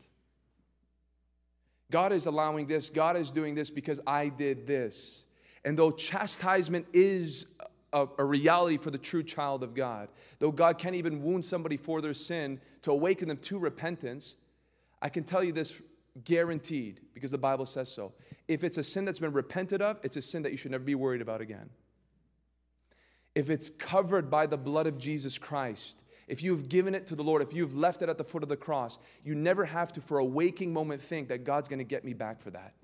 [SPEAKER 1] God is allowing this, God is doing this because I did this. And though chastisement is a reality for the true child of God, though God can't even wound somebody for their sin to awaken them to repentance, I can tell you this guaranteed, because the Bible says so. If it's a sin that's been repented of, it's a sin that you should never be worried about again. If it's covered by the blood of Jesus Christ, if you've given it to the Lord, if you've left it at the foot of the cross, you never have to, for a waking moment, think that God's going to get me back for that.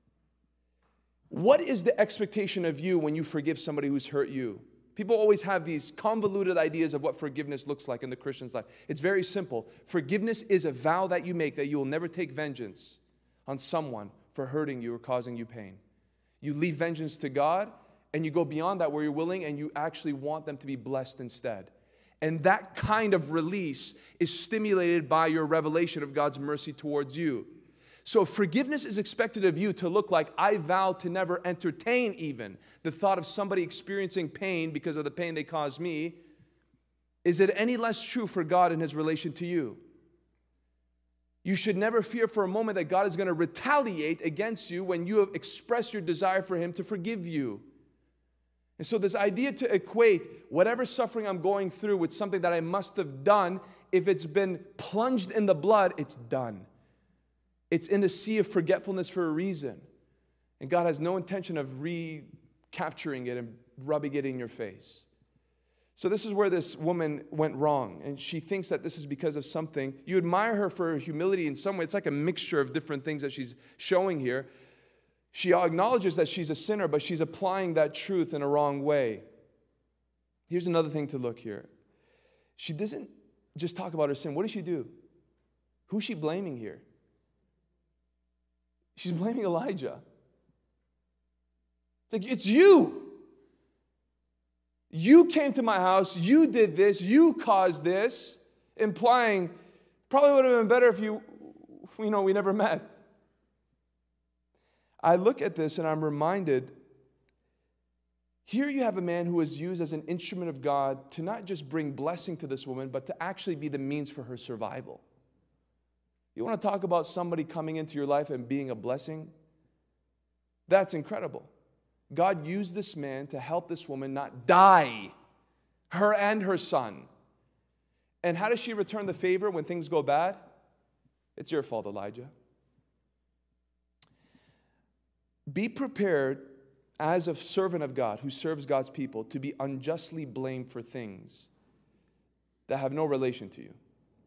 [SPEAKER 1] What is the expectation of you when you forgive somebody who's hurt you? People always have these convoluted ideas of what forgiveness looks like in the Christian's life. It's very simple. Forgiveness is a vow that you make that you will never take vengeance on someone for hurting you or causing you pain. You leave vengeance to God, and you go beyond that where you're willing, and you actually want them to be blessed instead. And that kind of release is stimulated by your revelation of God's mercy towards you. So forgiveness is expected of you to look like, I vow to never entertain even the thought of somebody experiencing pain because of the pain they caused me. Is it any less true for God in His relation to you? You should never fear for a moment that God is going to retaliate against you when you have expressed your desire for Him to forgive you. And so this idea to equate whatever suffering I'm going through with something that I must have done, if it's been plunged in the blood, it's done. It's in the sea of forgetfulness for a reason. And God has no intention of recapturing it and rubbing it in your face. So this is where this woman went wrong. And she thinks that this is because of something. You admire her for her humility in some way. It's like a mixture of different things that she's showing here. She acknowledges that she's a sinner, but she's applying that truth in a wrong way. Here's another thing to look here. She doesn't just talk about her sin. What does she do? Who's she blaming here? She's blaming Elijah. It's like, it's you. You came to my house. You did this. You caused this. Implying, probably would have been better if we never met. I look at this and I'm reminded, here you have a man who was used as an instrument of God to not just bring blessing to this woman, but to actually be the means for her survival. You want to talk about somebody coming into your life and being a blessing? That's incredible. God used this man to help this woman not die, her and her son. And how does she return the favor when things go bad? It's your fault, Elijah. Be prepared as a servant of God who serves God's people to be unjustly blamed for things that have no relation to you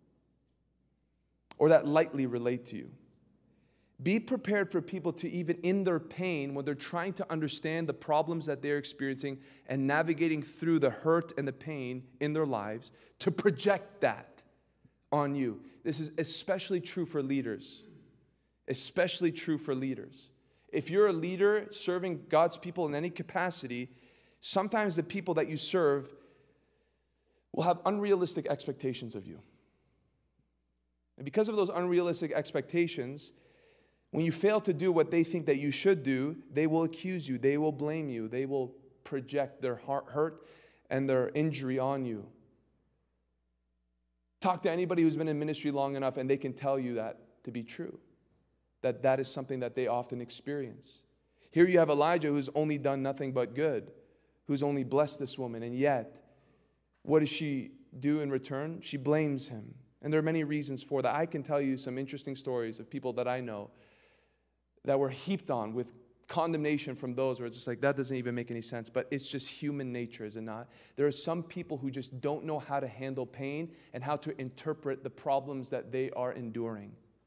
[SPEAKER 1] or that lightly relate to you. Be prepared for people to, even in their pain, when they're trying to understand the problems that they're experiencing and navigating through the hurt and the pain in their lives, to project that on you. This is especially true for leaders. Especially true for leaders. If you're a leader serving God's people in any capacity, sometimes the people that you serve will have unrealistic expectations of you. And because of those unrealistic expectations, when you fail to do what they think that you should do, they will accuse you, they will blame you, they will project their hurt and their injury on you. Talk to anybody who's been in ministry long enough and they can tell you that to be true. That is something that they often experience. Here you have Elijah who's only done nothing but good, who's only blessed this woman, and yet, what does she do in return? She blames him. And there are many reasons for that. I can tell you some interesting stories of people that I know that were heaped on with condemnation from those where it's just like, that doesn't even make any sense, but it's just human nature, is it not? There are some people who just don't know how to handle pain and how to interpret the problems that they are enduring.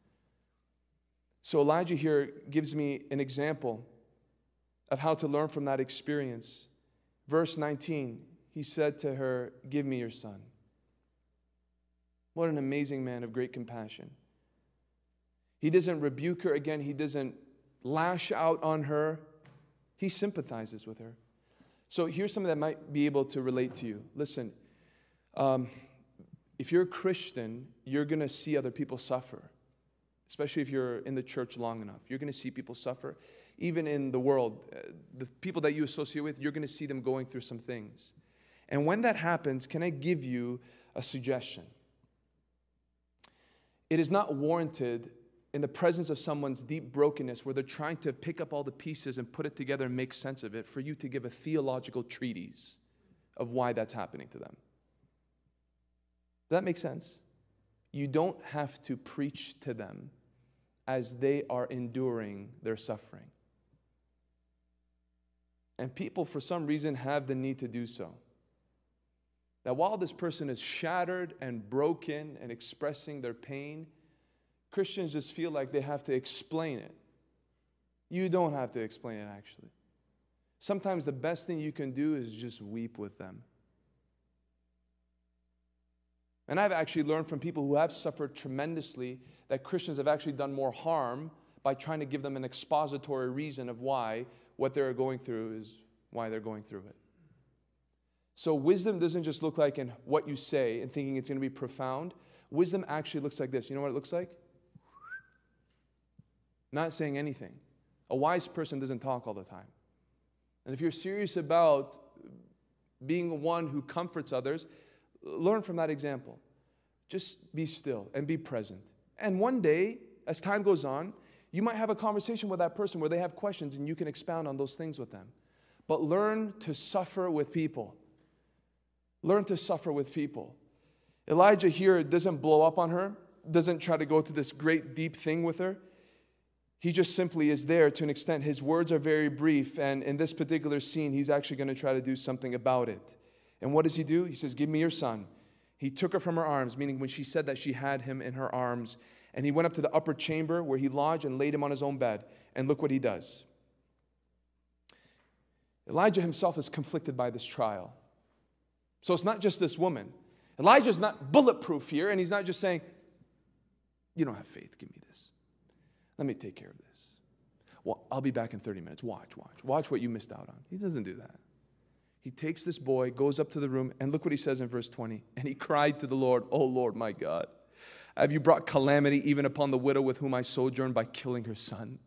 [SPEAKER 1] So Elijah here gives me an example of how to learn from that experience. Verse 19, he said to her, "Give me your son." What an amazing man of great compassion. He doesn't rebuke her again. He doesn't lash out on her. He sympathizes with her. So here's something that might be able to relate to you. Listen, if you're a Christian, you're going to see other people suffer. especially if you're in the church long enough. You're going to see people suffer. Even in the world, the people that you associate with, you're going to see them going through some things. And when that happens, can I give you a suggestion? It is not warranted in the presence of someone's deep brokenness where they're trying to pick up all the pieces and put it together and make sense of it for you to give a theological treatise of why that's happening to them. Does that make sense? You don't have to preach to them as they are enduring their suffering. And people, for some reason, have the need to do so. That while this person is shattered and broken and expressing their pain, Christians just feel like they have to explain it. You don't have to explain it, actually. Sometimes the best thing you can do is just weep with them. And I've actually learned from people who have suffered tremendously that Christians have actually done more harm by trying to give them an expository reason of why what they're going through is why they're going through it. So wisdom doesn't just look like in what you say and thinking it's going to be profound. Wisdom actually looks like this. You know what it looks like? Not saying anything. A wise person doesn't talk all the time. And if you're serious about being one who comforts others, learn from that example. Just be still and be present. And one day, as time goes on, you might have a conversation with that person where they have questions and you can expound on those things with them. But learn to suffer with people. Learn to suffer with people. Elijah here doesn't blow up on her, doesn't try to go to this great deep thing with her. He just simply is there to an extent. His words are very brief, and in this particular scene, he's actually going to try to do something about it. And what does he do? He says, give me your son. He took her from her arms, meaning when she said that she had him in her arms, and he went up to the upper chamber where he lodged and laid him on his own bed. And look what he does. Elijah himself is conflicted by this trial. So it's not just this woman. Elijah's not bulletproof here, and he's not just saying, you don't have faith, give me this. Let me take care of this. Well, I'll be back in 30 minutes. Watch what you missed out on. He doesn't do that. He takes this boy, goes up to the room, and look what he says in verse 20. And he cried to the Lord, "O Lord, my God, have you brought calamity even upon the widow with whom I sojourn by killing her son?"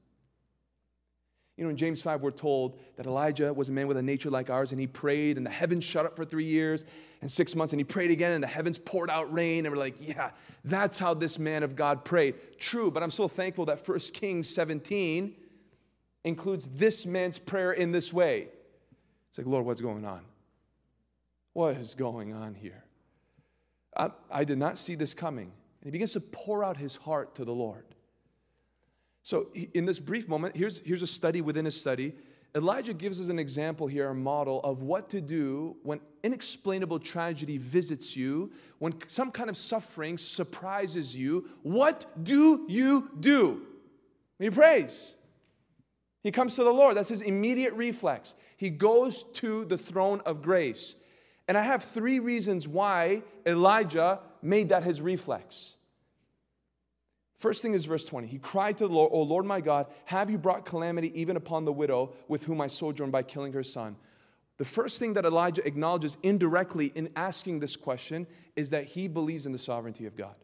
[SPEAKER 1] You know, in James 5, we're told that Elijah was a man with a nature like ours, and he prayed, and the heavens shut up for 3 years and 6 months, and he prayed again, and the heavens poured out rain, and we're like, yeah, that's how this man of God prayed. True, but I'm so thankful that 1 Kings 17 includes this man's prayer in this way. It's like, Lord, what's going on? What is going on here? I did not see this coming. And he begins to pour out his heart to the Lord. So in this brief moment, here's a study within a study. Elijah gives us an example here, a model of what to do when inexplainable tragedy visits you, when some kind of suffering surprises you. What do you do? He prays. He comes to the Lord. That's his immediate reflex. He goes to the throne of grace. And I have 3 reasons why Elijah made that his reflex. First thing is verse 20. He cried to the Lord, "O Lord my God, have you brought calamity even upon the widow with whom I sojourn by killing her son?" The first thing that Elijah acknowledges indirectly in asking this question is that he believes in the sovereignty of God.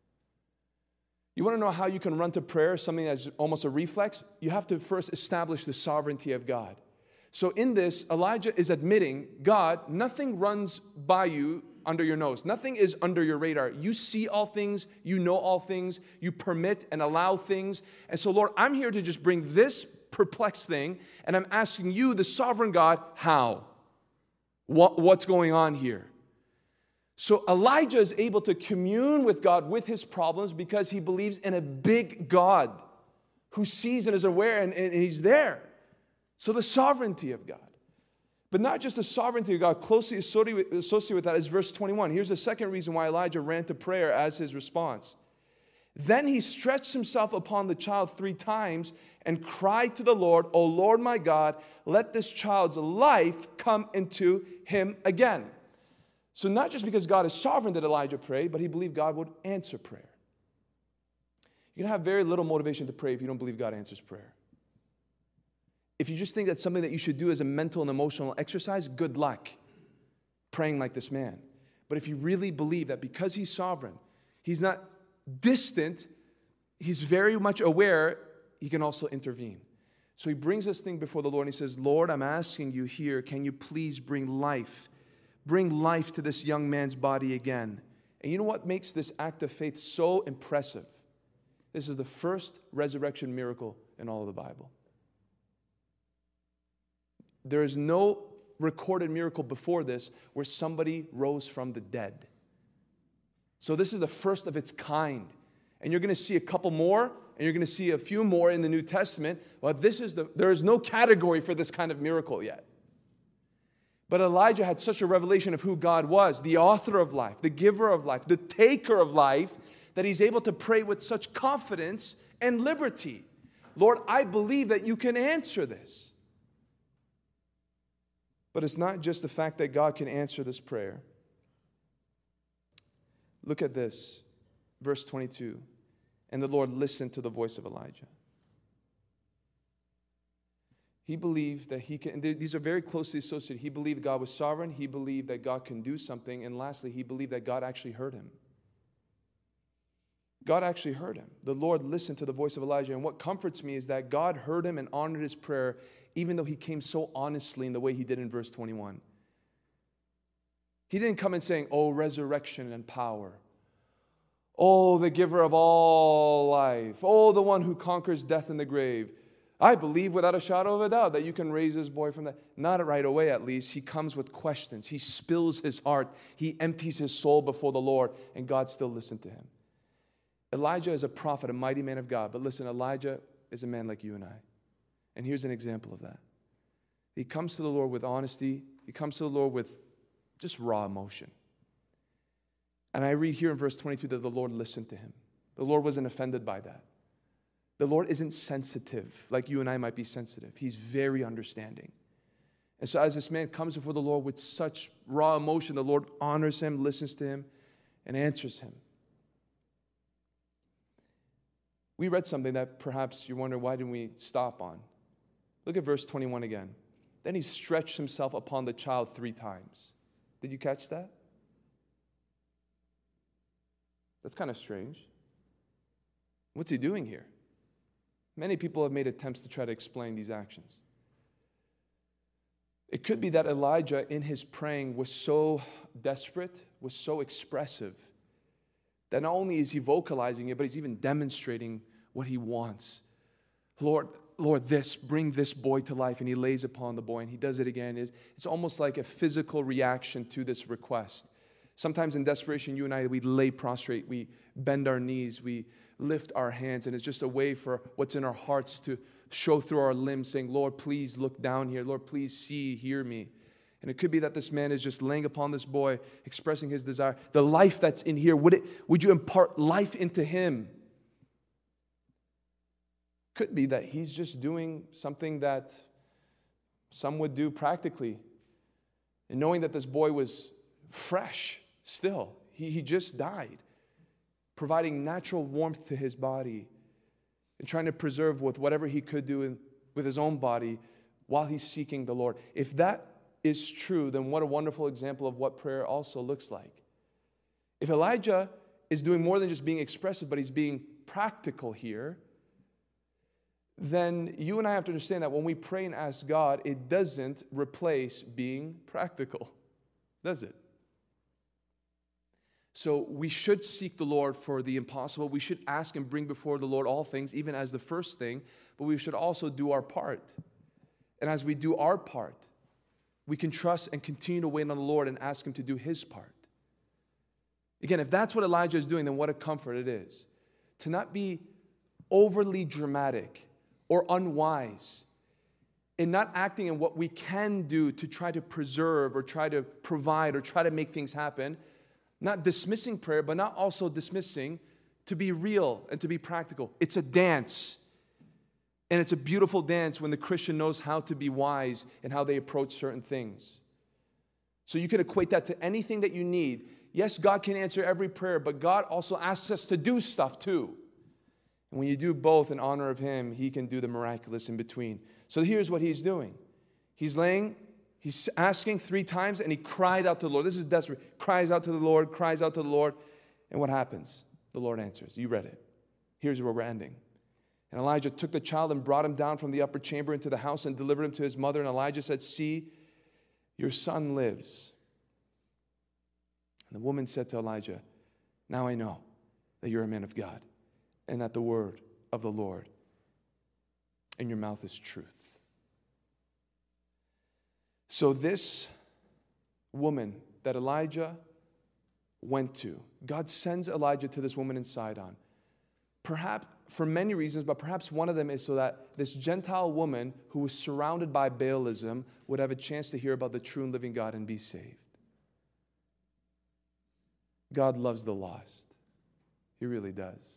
[SPEAKER 1] You want to know how you can run to prayer, something that's almost a reflex? You have to first establish the sovereignty of God. So in this, Elijah is admitting, God, nothing runs by you under your nose. Nothing is under your radar. You see all things. You know all things. You permit and allow things. And so, Lord, I'm here to just bring this perplexed thing, and I'm asking you, the sovereign God, how? What's going on here? So Elijah is able to commune with God with his problems because he believes in a big God who sees and is aware, and he's there. So the sovereignty of God. But not just the sovereignty of God, closely associated with that is verse 21. Here's the second reason why Elijah ran to prayer as his response. Then he stretched himself upon the child 3 times and cried to the Lord, "O Lord my God, let this child's life come into him again." So not just because God is sovereign did Elijah pray, but he believed God would answer prayer. You can have very little motivation to pray if you don't believe God answers prayer. If you just think that's something that you should do as a mental and emotional exercise, good luck praying like this man. But if you really believe that because he's sovereign, he's not distant, he's very much aware he can also intervene. So he brings this thing before the Lord and he says, Lord, I'm asking you here, can you please bring life to this young man's body again? And you know what makes this act of faith so impressive? This is the first resurrection miracle in all of the Bible. There is no recorded miracle before this where somebody rose from the dead. So this is the first of its kind. And you're going to see a couple more, and you're going to see a few more in the New Testament. But there is no category for this kind of miracle yet. But Elijah had such a revelation of who God was, the author of life, the giver of life, the taker of life, that he's able to pray with such confidence and liberty. Lord, I believe that you can answer this. But it's not just the fact that God can answer this prayer. Look at this, verse 22. And the Lord listened to the voice of Elijah. He believed that he can, these are very closely associated. He believed God was sovereign. He believed that God can do something. And lastly, he believed that God actually heard him. God actually heard him. The Lord listened to the voice of Elijah. And what comforts me is that God heard him and honored his prayer, even though he came so honestly in the way he did in verse 21. He didn't come in saying, oh, resurrection and power. Oh, the giver of all life. Oh, the one who conquers death and the grave. I believe without a shadow of a doubt that you can raise this boy from that. Not right away, at least. He comes with questions. He spills his heart. He empties his soul before the Lord, and God still listened to him. Elijah is a prophet, a mighty man of God. But listen, Elijah is a man like you and I. And here's an example of that. He comes to the Lord with honesty. He comes to the Lord with just raw emotion. And I read here in verse 22 that the Lord listened to him. The Lord wasn't offended by that. The Lord isn't sensitive like you and I might be sensitive. He's very understanding. And so as this man comes before the Lord with such raw emotion, the Lord honors him, listens to him, and answers him. We read something that perhaps you're wondering, why didn't we stop on? Look at verse 21 again. Then he stretched himself upon the child 3 times. Did you catch that? That's kind of strange. What's he doing here? Many people have made attempts to try to explain these actions. It could be that Elijah, in his praying, was so desperate, was so expressive, that not only is he vocalizing it, but he's even demonstrating what he wants. Lord, bring this boy to life. And he lays upon the boy, and he does it again. It's almost like a physical reaction to this request. Sometimes in desperation, you and I, we lay prostrate, we bend our knees, we lift our hands, and it's just a way for what's in our hearts to show through our limbs, saying, Lord, please look down here. Lord, please see, hear me. And it could be that this man is just laying upon this boy, expressing his desire. The life that's in here, would you impart life into him? Could be that he's just doing something that some would do practically. And knowing that this boy was fresh still, he just died, providing natural warmth to his body and trying to preserve with whatever he could do with his own body while he's seeking the Lord. If that is true, then what a wonderful example of what prayer also looks like. If Elijah is doing more than just being expressive, but he's being practical here, then you and I have to understand that when we pray and ask God, it doesn't replace being practical, does it? So we should seek the Lord for the impossible. We should ask and bring before the Lord all things, even as the first thing, but we should also do our part. And as we do our part, we can trust and continue to wait on the Lord and ask him to do his part. Again, if that's what Elijah is doing, then what a comfort it is to not be overly dramatic or unwise in not acting in what we can do to try to preserve or try to provide or try to make things happen. Not dismissing prayer, but not also dismissing to be real and to be practical. It's a dance. And it's a beautiful dance when the Christian knows how to be wise and how they approach certain things. So you can equate that to anything that you need. Yes, God can answer every prayer, but God also asks us to do stuff too. And when you do both in honor of him, he can do the miraculous in between. So here's what he's doing. He's asking 3 times, and he cried out to the Lord. This is desperate. Cries out to the Lord, cries out to the Lord. And what happens? The Lord answers. You read it. Here's where we're ending. And Elijah took the child and brought him down from the upper chamber into the house and delivered him to his mother. And Elijah said, "See, your son lives." And the woman said to Elijah, "Now I know that you're a man of God, and that the word of the Lord in your mouth is truth." So this woman that Elijah went to, God sends Elijah to this woman in Sidon. Perhaps for many reasons, but perhaps one of them is so that this Gentile woman who was surrounded by Baalism would have a chance to hear about the true and living God and be saved. God loves the lost. He really does.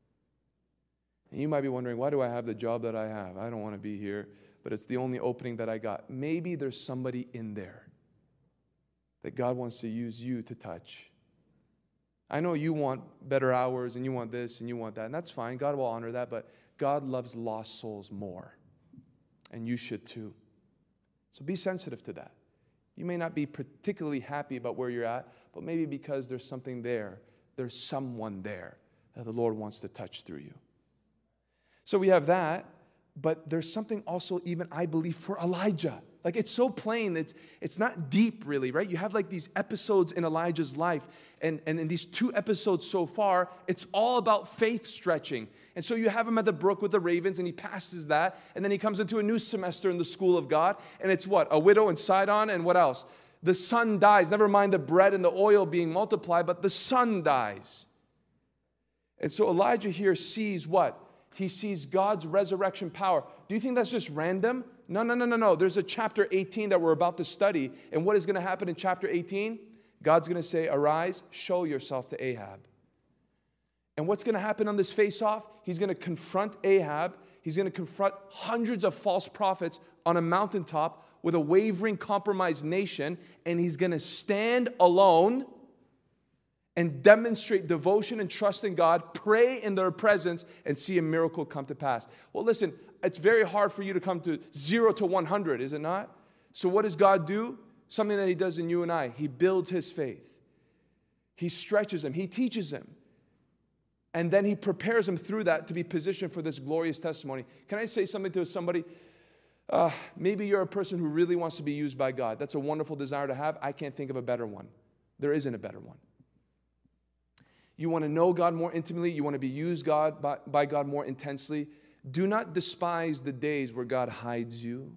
[SPEAKER 1] And you might be wondering, why do I have the job that I have? I don't want to be here, but it's the only opening that I got. Maybe there's somebody in there that God wants to use you to touch. I know you want better hours and you want this and you want that, and that's fine. God will honor that, but God loves lost souls more, and you should too. So be sensitive to that. You may not be particularly happy about where you're at, but maybe because there's something there, there's someone there that the Lord wants to touch through you. So we have that, but there's something also even, I believe, for Elijah. Like, it's so plain, it's not deep really, right? You have like these episodes in Elijah's life, and in these 2 episodes so far, it's all about faith stretching. And so you have him at the brook with the ravens, and he passes that, and then he comes into a new semester in the school of God, and it's what? A widow in Sidon, and what else? The son dies. Never mind the bread and the oil being multiplied, but the son dies. And so Elijah here sees what? He sees God's resurrection power. Do you think that's just random? No. There's a chapter 18 that we're about to study. And what is going to happen in chapter 18? God's going to say, "Arise, show yourself to Ahab." And what's going to happen on this face-off? He's going to confront Ahab. He's going to confront hundreds of false prophets on a mountaintop with a wavering, compromised nation. And he's going to stand alone and demonstrate devotion and trust in God, pray in their presence, and see a miracle come to pass. Well, listen, it's very hard for you to come to 0 to 100, is it not? So what does God do? Something that he does in you and I. He builds his faith. He stretches him. He teaches him. And then he prepares him through that to be positioned for this glorious testimony. Can I say something to somebody? Maybe you're a person who really wants to be used by God. That's a wonderful desire to have. I can't think of a better one. There isn't a better one. You want to know God more intimately. You want to be used by God more intensely. Do not despise the days where God hides you,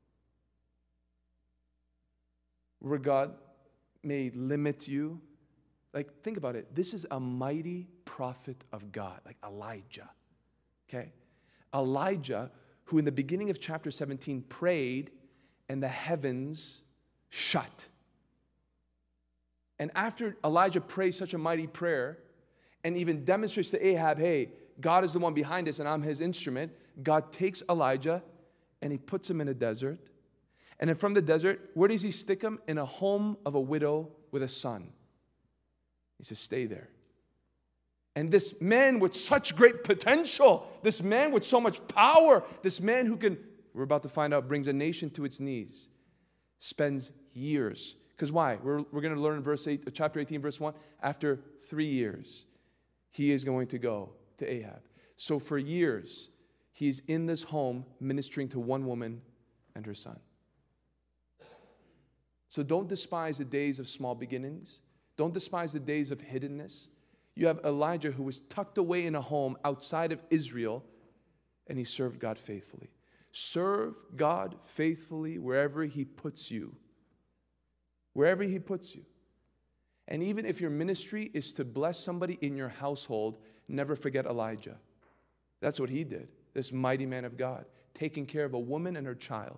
[SPEAKER 1] where God may limit you. Like, think about it. This is a mighty prophet of God, like Elijah. Okay? Elijah, who in the beginning of chapter 17 prayed and the heavens shut. And after Elijah prays such a mighty prayer, and even demonstrates to Ahab, hey, God is the one behind this and I'm his instrument, God takes Elijah and he puts him in a desert. And then from the desert, where does he stick him? In a home of a widow with a son. He says, stay there. And this man with such great potential, this man with so much power, this man who can, we're about to find out, brings a nation to its knees, spends years. Because why? We're going to learn in chapter 18, verse 1, after 3 years, he is going to go to Ahab. So for years, he's in this home ministering to one woman and her son. So don't despise the days of small beginnings. Don't despise the days of hiddenness. You have Elijah who was tucked away in a home outside of Israel, and he served God faithfully. Serve God faithfully wherever he puts you. Wherever he puts you. And even if your ministry is to bless somebody in your household, never forget Elijah. That's what he did, this mighty man of God, taking care of a woman and her child.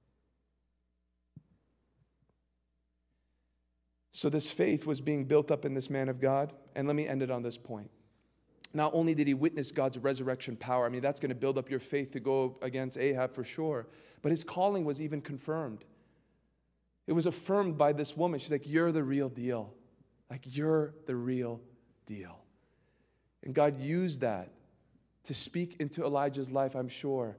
[SPEAKER 1] So this faith was being built up in this man of God. And let me end it on this point. Not only did he witness God's resurrection power, I mean, that's going to build up your faith to go against Ahab for sure, but his calling was even confirmed. It was affirmed by this woman. She's like, you're the real deal. Like, you're the real deal. And God used that to speak into Elijah's life, I'm sure.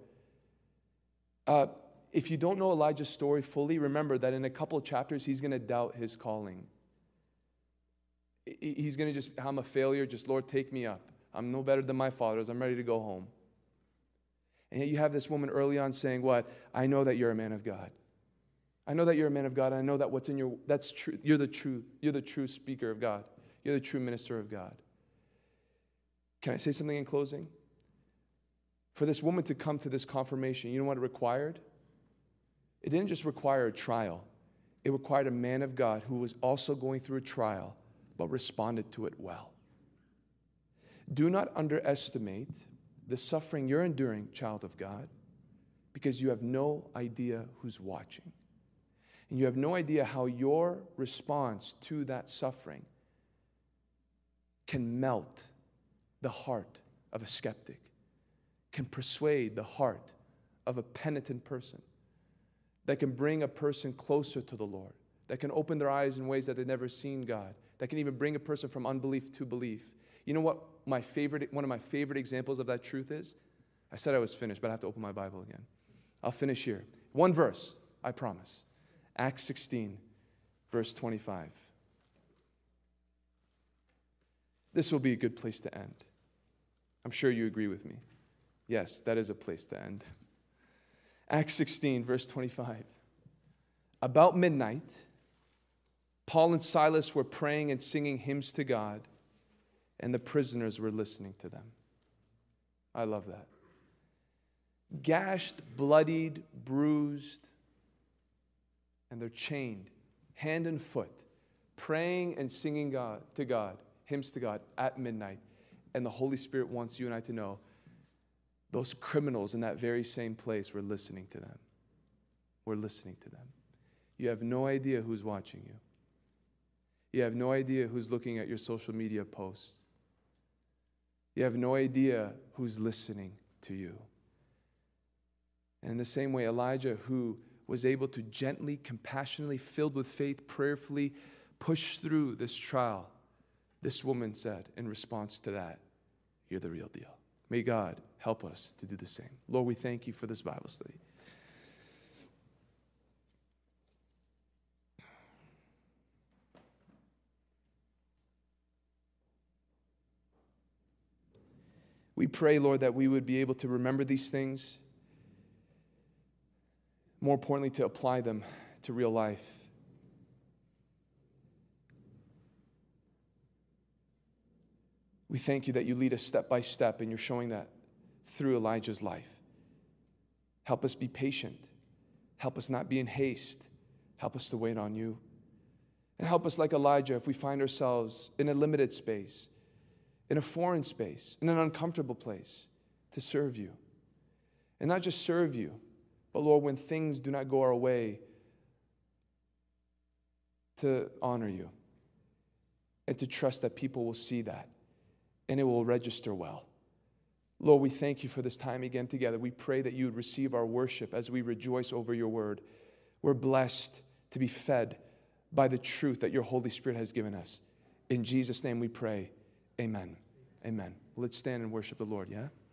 [SPEAKER 1] If you don't know Elijah's story fully, remember that in a couple of chapters, he's going to doubt his calling. He's going to I'm a failure. Just, Lord, take me up. I'm no better than my fathers. I'm ready to go home. And yet you have this woman early on saying, what? I know that you're a man of God. I know that you're a man of God. And I know that what's in your, that's true. You're the true speaker of God. You're the true minister of God. Can I say something in closing? For this woman to come to this confirmation, you know what it required? It didn't just require a trial. It required a man of God who was also going through a trial, but responded to it well. Do not underestimate the suffering you're enduring, child of God, because you have no idea who's watching. And you have no idea how your response to that suffering can melt the heart of a skeptic, can persuade the heart of a penitent person, that can bring a person closer to the Lord, that can open their eyes in ways that they've never seen God, that can even bring a person from unbelief to belief. You know what one of my favorite examples of that truth is? I said I was finished, but I have to open my Bible again. I'll finish here. One verse, I promise. Acts 16, verse 25. This will be a good place to end. I'm sure you agree with me. Yes, that is a place to end. Acts 16, verse 25. About midnight, Paul and Silas were praying and singing hymns to God, and the prisoners were listening to them. I love that. Gashed, bloodied, bruised, and they're chained, hand and foot, praying and singing hymns to God at midnight. And the Holy Spirit wants you and I to know those criminals in that very same place were listening to them. We're listening to them. You have no idea who's watching you. You have no idea who's looking at your social media posts. You have no idea who's listening to you. And in the same way, Elijah, who was able to gently, compassionately, filled with faith, prayerfully push through this trial, this woman said in response to that, you're the real deal. May God help us to do the same. Lord, we thank you for this Bible study. We pray, Lord, that we would be able to remember these things, more importantly, to apply them to real life. We thank you that you lead us step by step, and you're showing that through Elijah's life. Help us be patient. Help us not be in haste. Help us to wait on you. And help us, like Elijah, if we find ourselves in a limited space, in a foreign space, in an uncomfortable place, to serve you. And not just serve you, but Lord, when things do not go our way, to honor you and to trust that people will see that and it will register well. Lord, we thank you for this time again together. We pray that you would receive our worship as we rejoice over your word. We're blessed to be fed by the truth that your Holy Spirit has given us. In Jesus' name we pray. Amen. Amen. Let's stand and worship the Lord, yeah?